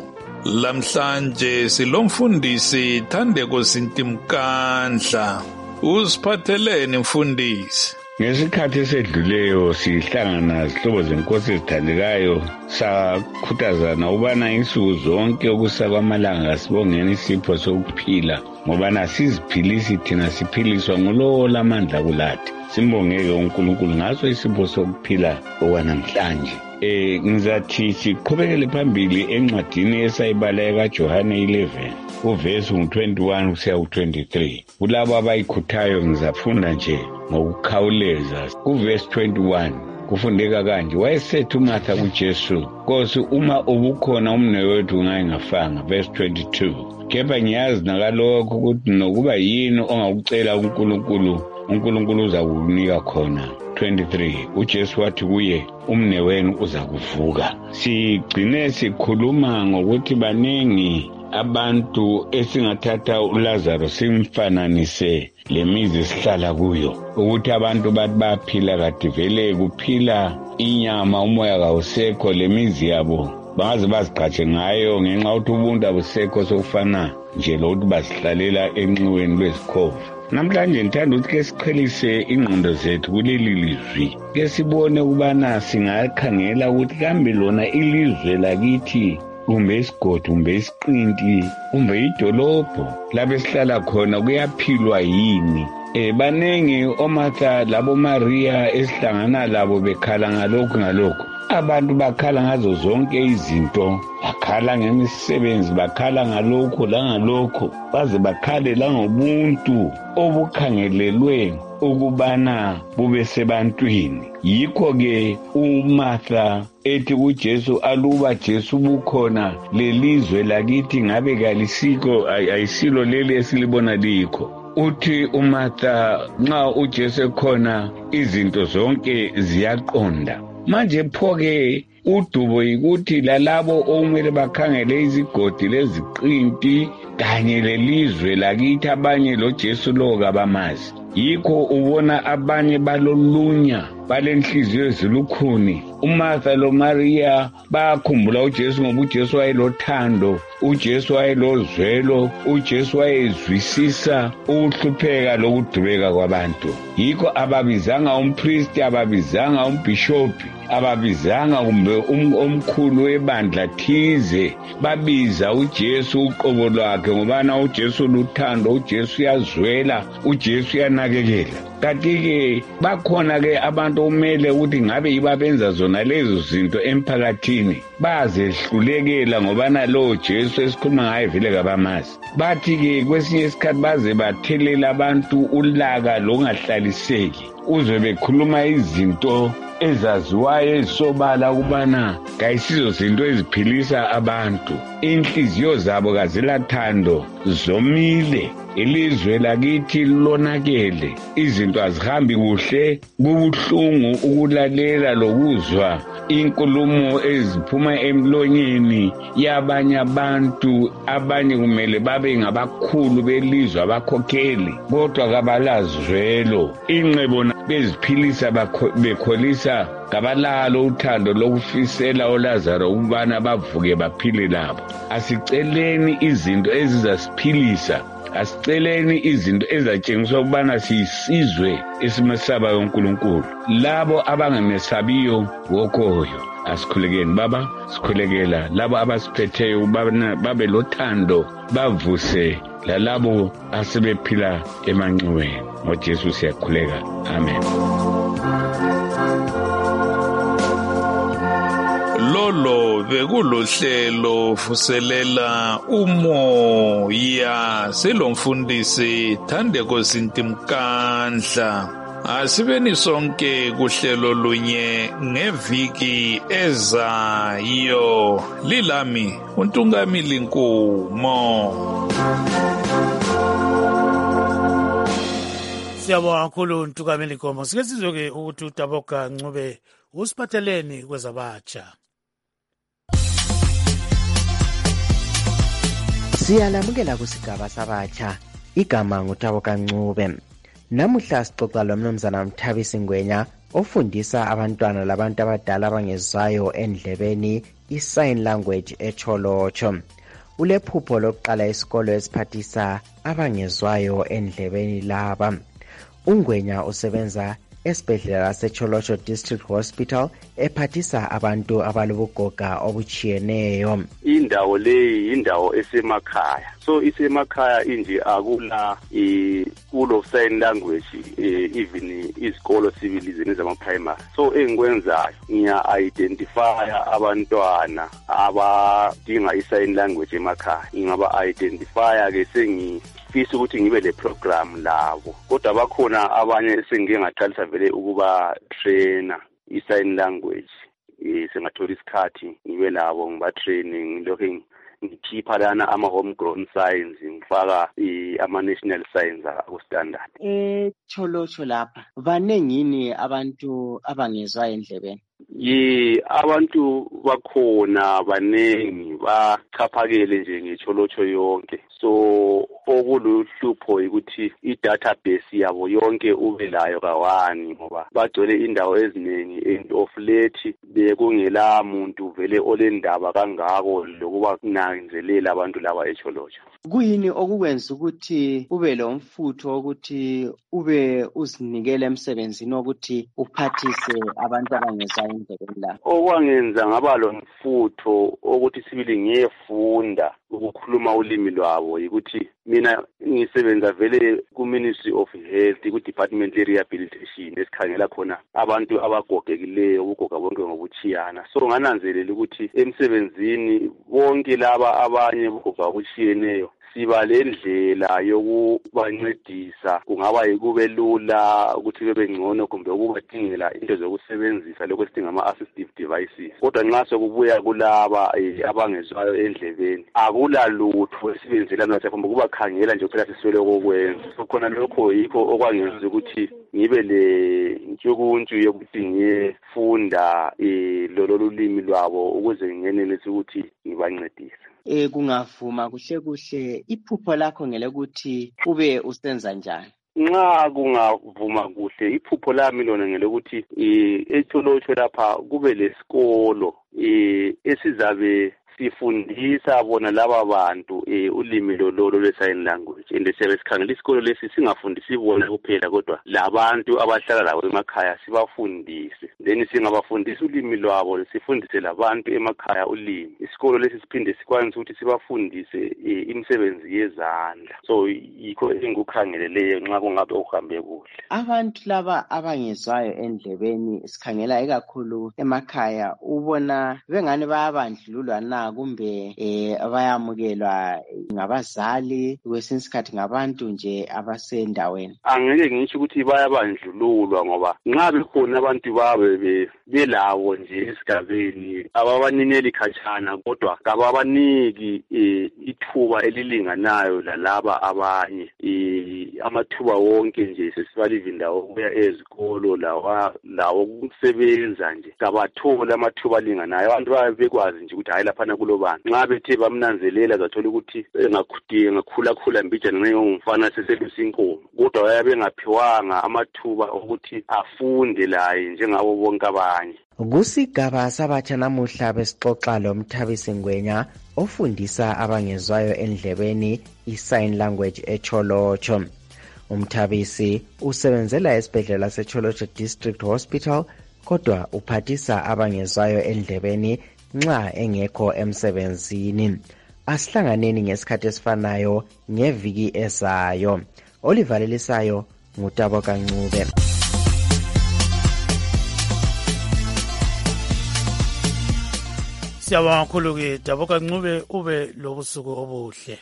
Lamhlanje silomfundisi Thandeko Sintimkandla. Usiphatheleni mfundisi? Ngesikhathi esedluleyo sihlangana zihlobo zenkosi ezithandekayo sakhuthazana ubana insuku zonke okusabamalanga sibongeni isipho sokuphila, ngoba nasiziphilisi thina siphiliswa ngulowo lamandla kulathi. Simbongeke uNkulunkulu ngaso isipho sokuphila okwanamhlanje. Eh ngizathi siqhubekele phambili encwadini esayibala kaJohane eleven uvesi twenty-one kusiya ku-twenty-three. Kulabo abayikhuthayo ngizafunda nje ngokukhawuleza. Kuvesi twenty-one kufundeka kanje, wayesethu uMartha kuJesu, Nkosi uma ubukhona umnewethu ngayingafanga. Verse twenty-two, kepha ngiyazi nakalokho ukuthi nokuba yini ongakucela uNkulunkulu, uNkulunkulu uzakunika khona. twenty-three, uJesu wathi kuye, umnewenu uzakuvuka. Sigcine sikhuluma ngokuthi baningi abantu esingathatha uLazaro simfananise lemizi sihlala kuyo, ukuthi abantu bathi baphila kade vele kuphila inyama, umoya kawusekho, lemizi yabo baze baziqhatshe ngayo ngenxa ukuthi ubuntu abusekho sokufana nje lokuthi basihlalela enxiweni lwesikhovu. Namhlanje ngithanda ukuthi ke siqhelise ingqondo zethu kuleli lizwi, ke sibone ukubana singakhangela ukuthi kambe lona ilizwe lakithi kumbe isigodi, kumbe isiqinti, kumbe idolobho lapho esihlala khona kuyaphilwa yini. Eh banengi oMartha labo Maria esihlangana labo bekhala ngalokho ngalokho. Abantu bakhala ngazo zonke izinto, bakhala ngemisebenzi, bakhala ngalokho langalokho, baze bakhale langobuntu obukhangelelwe ukubana bube sebantwini. Yikho ke uMartha ethi kuJesu, aluba Jesu bukhona lelizwe lakithi ngabe kalisiko, ayisilo leli esilibona likho. Uthi uMartha nxa uJesu ekhona izinto zonke ziyaqonda. Manje phoke udubo yikuthi lalabo okumele bakhangele izigodi leziqinti kanye lelizwe lakithi abanye lo Jesu lo kabamazi. Yikho ubona abanye balolunya, balenhliziyo ezilukhuni. uMartha lo Maria bakhumbula uJesu ngoba uJesu wayelothando, uJesu wayelozwelo, uJesu wayezwisisa ukuhlupheka lokudubeka kwabantu. Yikho ababizanga umpriest, ababizanga umbishop, ababizanga kumbe omkhulu webandla thize, babiza uJesu uqobo lwakhe ngobana uJesu luthando, uJesu yazwela, uJesu yanakekela. Kanti ke bakhona ke abantu omele ukuthi ngabe ibabenza zona lezo zinto emphakathini bazehlulekela ngobana lo Jesu esikhuluma ngaye vele kabamazi. Bathi ke kwesinye isikhathi baze bathelela abantu ulaka longahlaliseki, uzwe bekhuluma izinto ezaziwayo ezisobala ukubana kayisizo zinto eziphilisa abantu. Inhliziyo zabo kazilathando, zomile. Ilizwe lakithi lonakele, izinto azihambi kuhle, kubuhlungu ukulalela lokuzwa inkulumo eziphuma emlonyeni yabanye abantu. Abanye kumele babe ngabakhulu belizwe, abakhokheli, kodwa kabalazwelo. Inqebo beziphilisa bekholisa kabalalo uthando lokufisela oLazaro ukubana bavuke baphile labo. Asiceleni izinto ezizasiphilisa, asiceleni izinto ezatshengisa ukubana siyisizwe esimesabayo uNkulunkulu. Labo abangamesabiyo wokoyo asikhulekeni baba, sikhulekela labo abasiphetheyo ukubana babe lothando, bavuse lalabo asebephila emanxiweni. NgoJesu siyakhuleka, amen. Lolo bekulohlelo vuselela umoya selomfundisi Thandeko Sintimkandla. Asibeni sonke kuhlelo lunye ngeviki ezayo. Lilami uNtungamili Nkumo. Siyabonga kakhulu Ntungamili Nkumo. Sike sizwe ukuthi uDaboka Ncube usiphatheleni kwezabatsha. Siyalamukela kusigaba sabatsha. Igama nguDaboka Ncube. Namuhla sixoxa lomnumzana Mthabisi Ngwenya ofundisa abantwana labantu abadala abangezwayo endlebeni i-sign language eCholocho. Ulephupho lokuqala isikolo esiphathisa abangezwayo endlebeni laba. UNgwenya usebenza esibhedlela seCholocho District Hospital ephathisa abantu abalobugoga obuchiyeneyo. Indawo leyi indawo esemakhaya, so isemakhaya inje akula i-school of sign language, even izikolo sibilizini zama-primary. So engikwenzayo ngiya-identifya abantwana abadinga i-sign language emakhaya, ngingaba-identifya ke sengi fisa ukuthi ngibe le program labo, kodwa bakhona abanye sengike ngaqalisa vele ukuba trainer i-sign language. Eh sengathola isikhathi ngibe labo ngiba training lokho ngikhipha lana ama homegrown signs, ngifaka ama national signs aku standard. Eh Cholocho lapha banengini abantu abangezwa endlebeni? Ye abantu bakhona banengi, bachaphakele nje ngeCholocho yonke. So okuluhlupho ukuthi i-database yabo yonke ube layo kawani, ngoba bagcwele indawo eziningi and of late bekungela muntu vele olendaba kangako lokuba kunanzelela abantu laba eCholocho. Kuyini okukwenza ukuthi ube lo mfutho ukuthi ube uzinikele emsebenzini ukuthi uphathise abantu abangezwa endlebeni la? Okwangenza ngaba lo mfutho ukuthi sibili ngiyefunda ukukhuluma ulimi lwabo yikuthi mina ngisebenza vele ku Ministry of Health, ku Department of Rehabilitation esikhangela khona abantu abagogekileyo, ugoga bonke ngokuchiyana. So ngananzelela ukuthi emsebenzini bonke laba abanye ugoga ngokuchiyeneyo siba lendlela yokubancedisa, kungaba yikube lula ukuthi bebe ngcono kumbe ukubadingela into zokusebenzisa lokho sidinga ama assistive devices. Kodwa nxa sokubuya kulaba abangezwayo endlebeni akula lutho esibenzela nathi kumbe kubakhangela nje kuphela siswele kokwenza. So khona lokho yikho okwangenza ukuthi ngibe le ntshukuntshu yokuthi ngiyefunda lolo lulimi lwabo ukuze ngenelise ukuthi ngibancedise. Eh kungavuma kuhle kuhle iphupho lakho ngele ukuthi ube usenza njani? Nxa kungavuma kuhle iphupho lami lona ngelokuthi eCholocho lapha kube lesikolo esizabe sifundisa bona laba bantu ulimi lololo lwe-sign language, and siyabe sikhangela isikolo lesi singafundisi bona kuphela kodwa labantu abahlala labo emakhaya sibafundise, then singabafundisa ulimi lwabo sifundise labantu emakhaya ulimi. Isikolo lesi siphinde sikwanise ukuthi sibafundise imisebenzi yezandla. So yikho engikukhangeleleyo nxa kungabe uhambe kuhle. Abantu laba abangezwayo endlebeni sikhangela ikakhulu emakhaya ubona bengani bayabandlululwa na bayabonga kumbe eh bayamukelwa ngabazali kwesinye isikhathi ngabantu nje abasendaweni? Angeke ngisho ukuthi bayabandlululwa ngoba nxa bekhona abantu babe belawo nje esigabeni ababanineli khatshana kodwa kababaniki ithuba elilinganayo lalaba abanye amathuba wonke nje sesibalive indawo kuya ezikolo lawa lawo ukusebenza nje kabathola amathuba alinganayo abantu babekwazi nje ukuthi hayi laphana kulobani nxa bethe bamnanzelela zathola ukuthi engakhudinga ngakhula khula mbijana ngengumfana seselusa inkomo kodwa bayabe ngaphiwanga amathuba ukuthi afunde laye njengabo bonke abanye. Kusigaba sabatsha namuhla besixoxa lo Mthabisi Ngwenya ofundisa abangezwayo endlebeni i-sign language eCholocho. Umthabisi usebenzela esibhedlela seCholocho District Hospital kodwa uphathisa abangezwayo endlebeni nxa engekho emsebenzini. Asihlanganeni ngesikhathi esifanayo ngeviki ezayo. Oliver Lelisayo, ngutabo kaNcube. Siyabonga kakhulu ke Dabo kaNcube, ube lobusuku obuhle.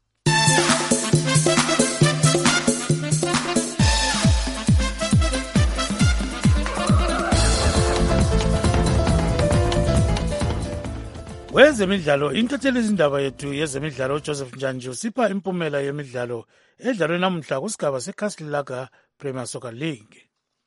Kwezemidlalo intatheli izindaba yethu yezemidlalo uJoseph Njanji usipha impumela yemidlalo edlalwe namuhla kusigaba seCastle Lager Premier Soccer League.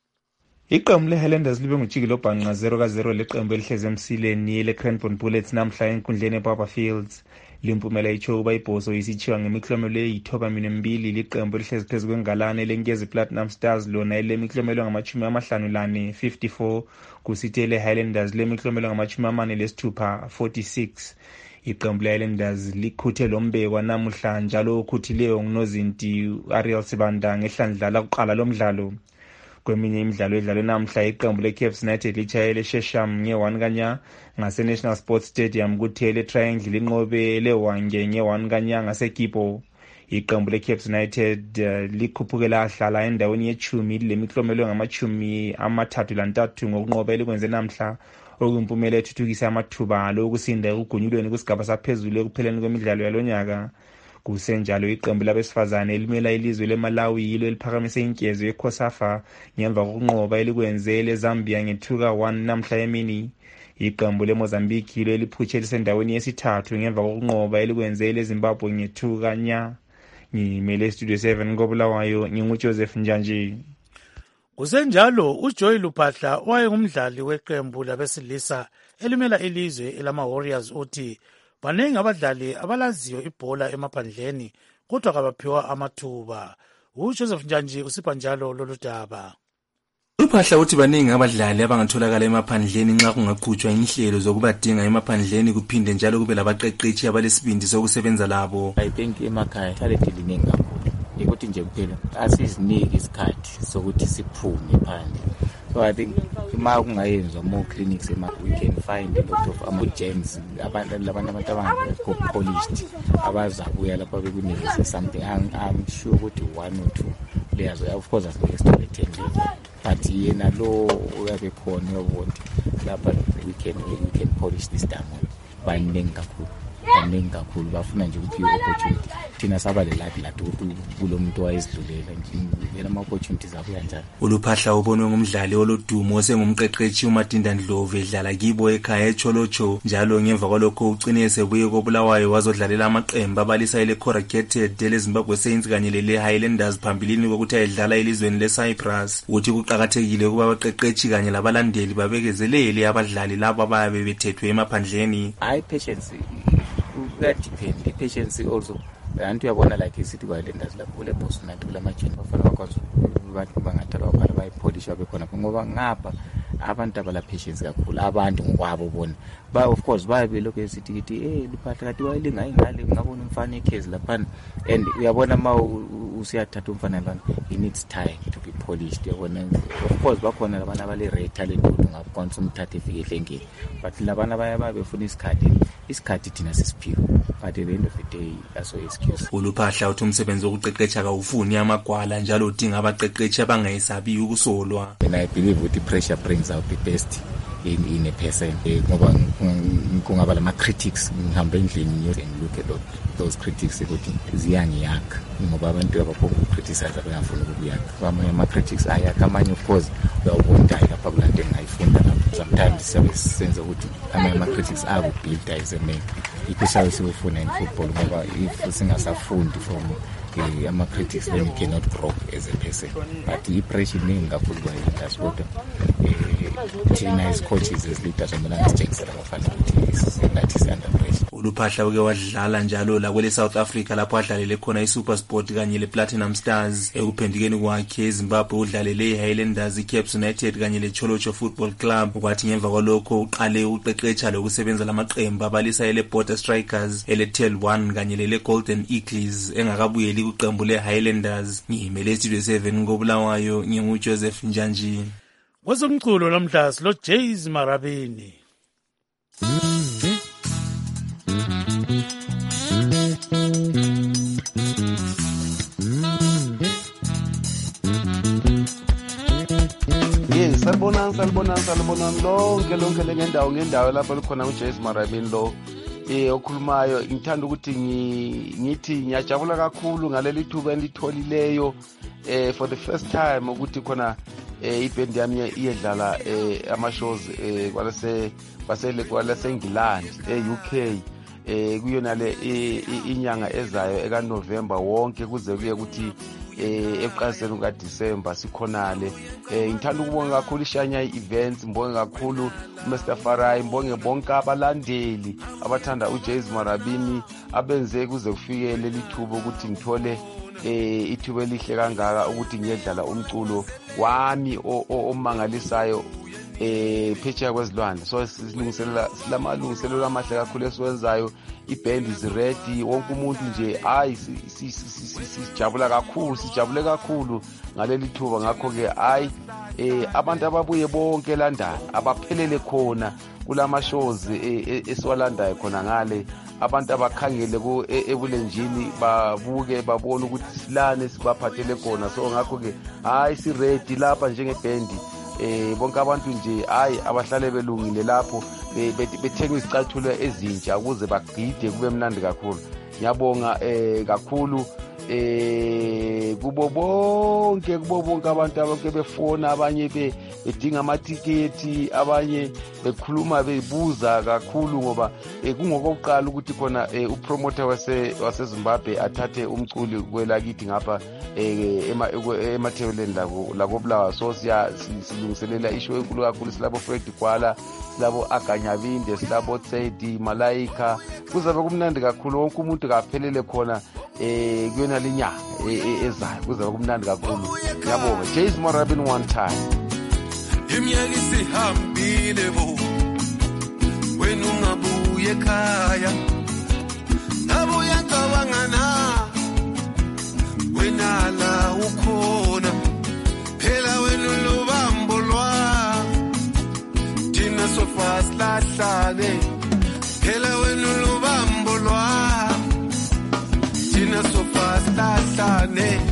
Iqembu leHighlanders libe ngujikilo bhanqa zero ka zero leqembu elihleze emsileni leCranbourne Bullets namhla enkundleni eBarber Fields. Limpumela iChoba ibhoso isitshiwa ngemiklomelo eyithoba mbili liqembu elihlezi phezu kwengalane lenkezi Platinum Stars lona elemiklomelo ngamachumi amahlanu lane fifty-four kusithi leHighlanders lemiklomelo ngamachumi amane lesithupha forty-six. Iqembu leHighlanders likhuthe lombekwa namuhla njalo ukhuthileyo ngunozinti Ariel Sibanda ngehlandla lakuqala lomdlalo. Kweminye imidlalo edlalwe namhla iqembu leCaps United lichayele Shesham nge-one kanya ngase-National Sports Stadium kuthele Triangle linqobe lewange nge-one kanya ngaseGibo. Iqembu leCaps United uh, likhuphukela ahlala endaweni yechumi lemiklomelo ngamachumi amathathu lantathu ngokunqoba elikwenze namhla okuyimpumela ethuthukisa amathuba lokusinda ekugunyulweni kusigaba saphezulu ekupheleni kwemidlalo yalonyaka. Kusenjalo iqembu labesifazane elimela ilizwe leMalawi yilo eliphakamise inkezo yeCOSAFA ngemva kokunqoba elikwenze leZambia nge-two ka one namhla emini. Iqembu leMozambique yilo eliphutshe lisendaweni yesithathu ngemva kokunqoba elikwenze leZimbabwe nge-two kanya. Ngimele Studio seven koBulawayo nginguJoseph Njanji. Kusenjalo uJoy Luphahla owayengumdlali weqembu labesilisa elimela ilizwe elama Warriors uthi baningi abadlali abalaziyo ibhola emaphandleni kodwa kabaphiwa amathuba. uJoseph Njanji usipha njalo lolu daba. Luphahla uthi baningi abadlali abangatholakala emaphandleni nxa kungaqhutshwa inhlelo zokubadinga emaphandleni kuphinde njalo kube labaqeqeshi abalesibindi sokusebenza labo. I think emakhaya talent liningi kakhulu ukuthi nje kuphela asiziniki isikhathi sokuthi siphume phandle. So I think uma kungayenzwa more clinics we can find a lot of ama gems abantu labantu abantu abangekho polished abazabuya lapha bekunikise something. I'm, I'm sure ukuthi one or two players of course as we expect ten but yena lo uyabe khona uyabona lapha we can we can polish this down baningi kakhulu baningi kakhulu bafuna nje ukuthi opportunity thina saba le life lathi ukuthi kulomuntu wayesidlulela nje ama opportunities abuya njalo. uLuphahla ubonwe ngumdlali olodumo osengumqeqeshi uMatinda Ndlovu edlala kibo ekhaya eCholocho njalo ngemva kwalokho ugcine esebuye koBulawayo wazodlalela amaqembu abalisa ile Corrugated leZimbabwe Saints kanye le Highlanders phambilini kokuthi ayedlala elizweni leCyprus. Uthi kuqhakathekile ukuba abaqeqeshi kanye labalandeli babekezelele abadlali labo ababe bethethwe emaphandleni. I patience that depend the patience also abantu uyabona like isithi Highlanders lapho kule boss nathi kula machini bafana bakwazi abantu bangathalwa bhala bayipolish abekhona ngoba ngapha abantu abala patience kakhulu abantu ngokwabo bona ba of course bayabe lokho esithi ukuthi eh Luphahla kati wayilinga ingale ngabona umfana ekhezi lapha and uyabona ma usiyathatha umfana lana he needs time to be polished. Uyabona of course bakhona labana abale rare talent ukuthi ngakwanisa umthathe efike ehlengeni but labana bayabe befuna isikhathi isikhathi thina sisiphiwe but at the end of the day that's all excuse. uLuphahla uthi umsebenzi wokuqeqesha kawufuni amagwala njalo udinga abaqeqeshi abangayisabi ukusolwa. And I believe with the pressure brings out the best ine percent ngoba kungaba lama critics ngihambe endlini ngiyoze ngilook at those critics ukuthi ziyangiyakha ngoba abantu abakho criticize abangafuni ukuyakha abanye ama critics ayakha amanye of course uyawubona lapha kulento engayifunda lapho sometimes siyabe senza ukuthi amanye ama critics abo build as a man ikusayo sifuna in football ngoba if singasafundi from uh, ama critics then you cannot grow as a person but i-pressure iningi kakhulu kwa-leaders kodwa um thina as coaches as leaders omelanga sitshengisela abafana ukuthi nathi si-under pressure. uLuphahla uke wadlala njalo la kwele South Africa lapho adlalele khona iSuper Sport kanye lePlatinum Stars. Ekuphendukeni kwakhe eZimbabwe udlalele iHighlanders, iCape United kanye leCholocho Football Club. Kwathi ngemva kwalokho uqale uqeqetsha lokusebenza lamaqembu abalisa eleBorder Strikers, eleTel one kanye leleGolden Eagles engakabuyeli kuqembu leHighlanders. Ngimele Studio seven ngoBulawayo nginguJoseph Njanji. Kwezomculo namhla silo Jays Marabini. Salibonani salibonani salibonani lonke lonke lengendawo ngendawo lapho likhona uJays Marabini lo eh okhulumayo. Ngithanda ukuthi ngithi ngiyajabula kakhulu ngaleli thuba elitholileyo eh for the first time ukuthi khona eh iband yami iyedlala eh ama shows eh kwalase basele kwalase England e-U K eh kuyona le inyanga ezayo eka November wonke kuze kuye ukuthi eh eqaseni ka December sikhonale. Eh ngithanda ukubonga kakhulu iShanya events, ngibonge kakhulu uMr Farai, ngibonge bonke abalandeli abathanda uJays Marabini abenze kuze kufike leli thuba ukuthi ngithole eh ithuba elihle kangaka ukuthi ngiyedlala umculo wami omangalisayo eh phetsheya kwezilwandle. So silungiselela silamalungiselelo amahle kakhulu esiwenzayo. Iband is ready, wonke umuntu nje hayi sijabula kakhulu sijabule kakhulu ngaleli thuba. Ngakho ke hayi eh abantu ababuye bonke eLondon abaphelele khona kulama shows esiwalandayo khona ngale, abantu abakhangele ku ebulenjini babuke babone ukuthi silane sibaphathele khona. So ngakho ke hayi si ready lapha njengeband eh bonke abantu nje hayi abahlale belungile lapho bethenga izicathulo ezintsha ukuze bagide kube mnandi kakhulu. Ngiyabonga eh kakhulu eh kubo bonke kubo bonke abantu abake befona, abanye bedinga amatiketi, abanye bekhuluma bebuza kakhulu ngoba kungokokuqala ukuthi khona upromoter wase waseZimbabwe athathe umculi kwelakithi ngapha emathebeleni la koBulawayo. So siya silungiselela isho enkulu kakhulu, silabo Fred Kwala, silabo Aganyabinde, silabo Tsedi Malaika. Kuzabe kumnandi kakhulu, wonke umuntu kaphelele khona eh kuyona linya ezayo, kuzabe kumnandi kakhulu. Ngiyabonga Jays Marabini one time. Imyaka isihambile bo wena ungabuye ekhaya, nabuya ngicabanga na wena la ukhona phela wena lobambo lwa thina so fast lahlane phela wena lobambo lwa thina so fast lahlane.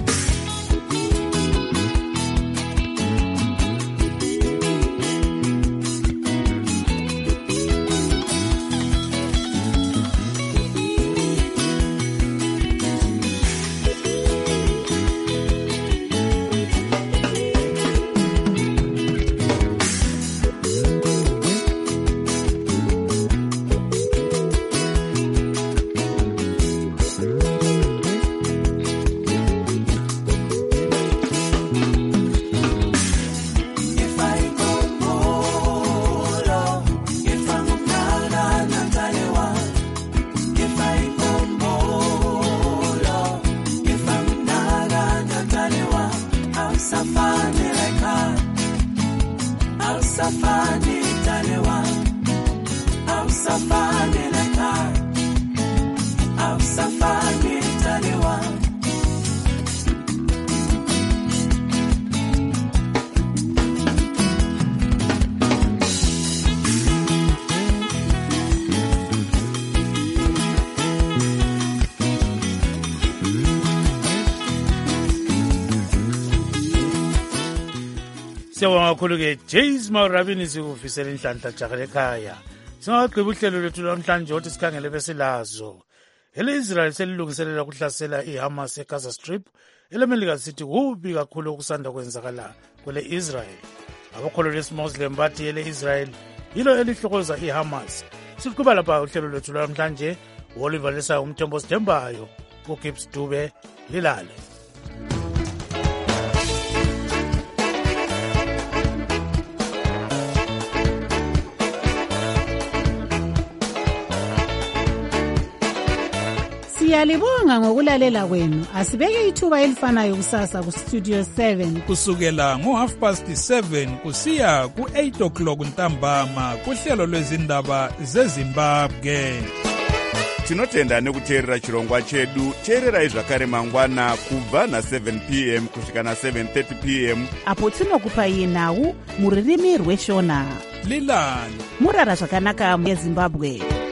Siyabonga kakhulu-ke James Marabini sikufisela inhlanhla jakele ekhaya. Singagqiba uhlelo lwethu namhlanje othi sikhangele besilazo. Ele Israel selilungiselela ukuhlasela iHamas eGaza Strip. Elemelika sithi kubi kakhulu okusanda kwenzakala kwele Israel. Abakholwa lesimuslim bathi ele Israel yilo elihlokoza iHamas. Siqhubeka lapha uhlelo lwethu namhlanje. Oliver Lesa umthembo sidembayo uGibbs Dube lilale. Siyalibonga ngokulalela kwenu. Asibeke ithuba elifanayo kusasa ku Studio seven kusukela ngo half past seven kusiya ku eight o'clock ntambama kuhlelo lwezindaba zeZimbabwe. Tinotenda nekuteerera chirongwa chedu. Teererai zvakare mangwana kubva na seven p m kusvika na seven thirty p m apo tinokupai nhau muririmi rweshona. Lilani murara zvakanaka muZimbabwe.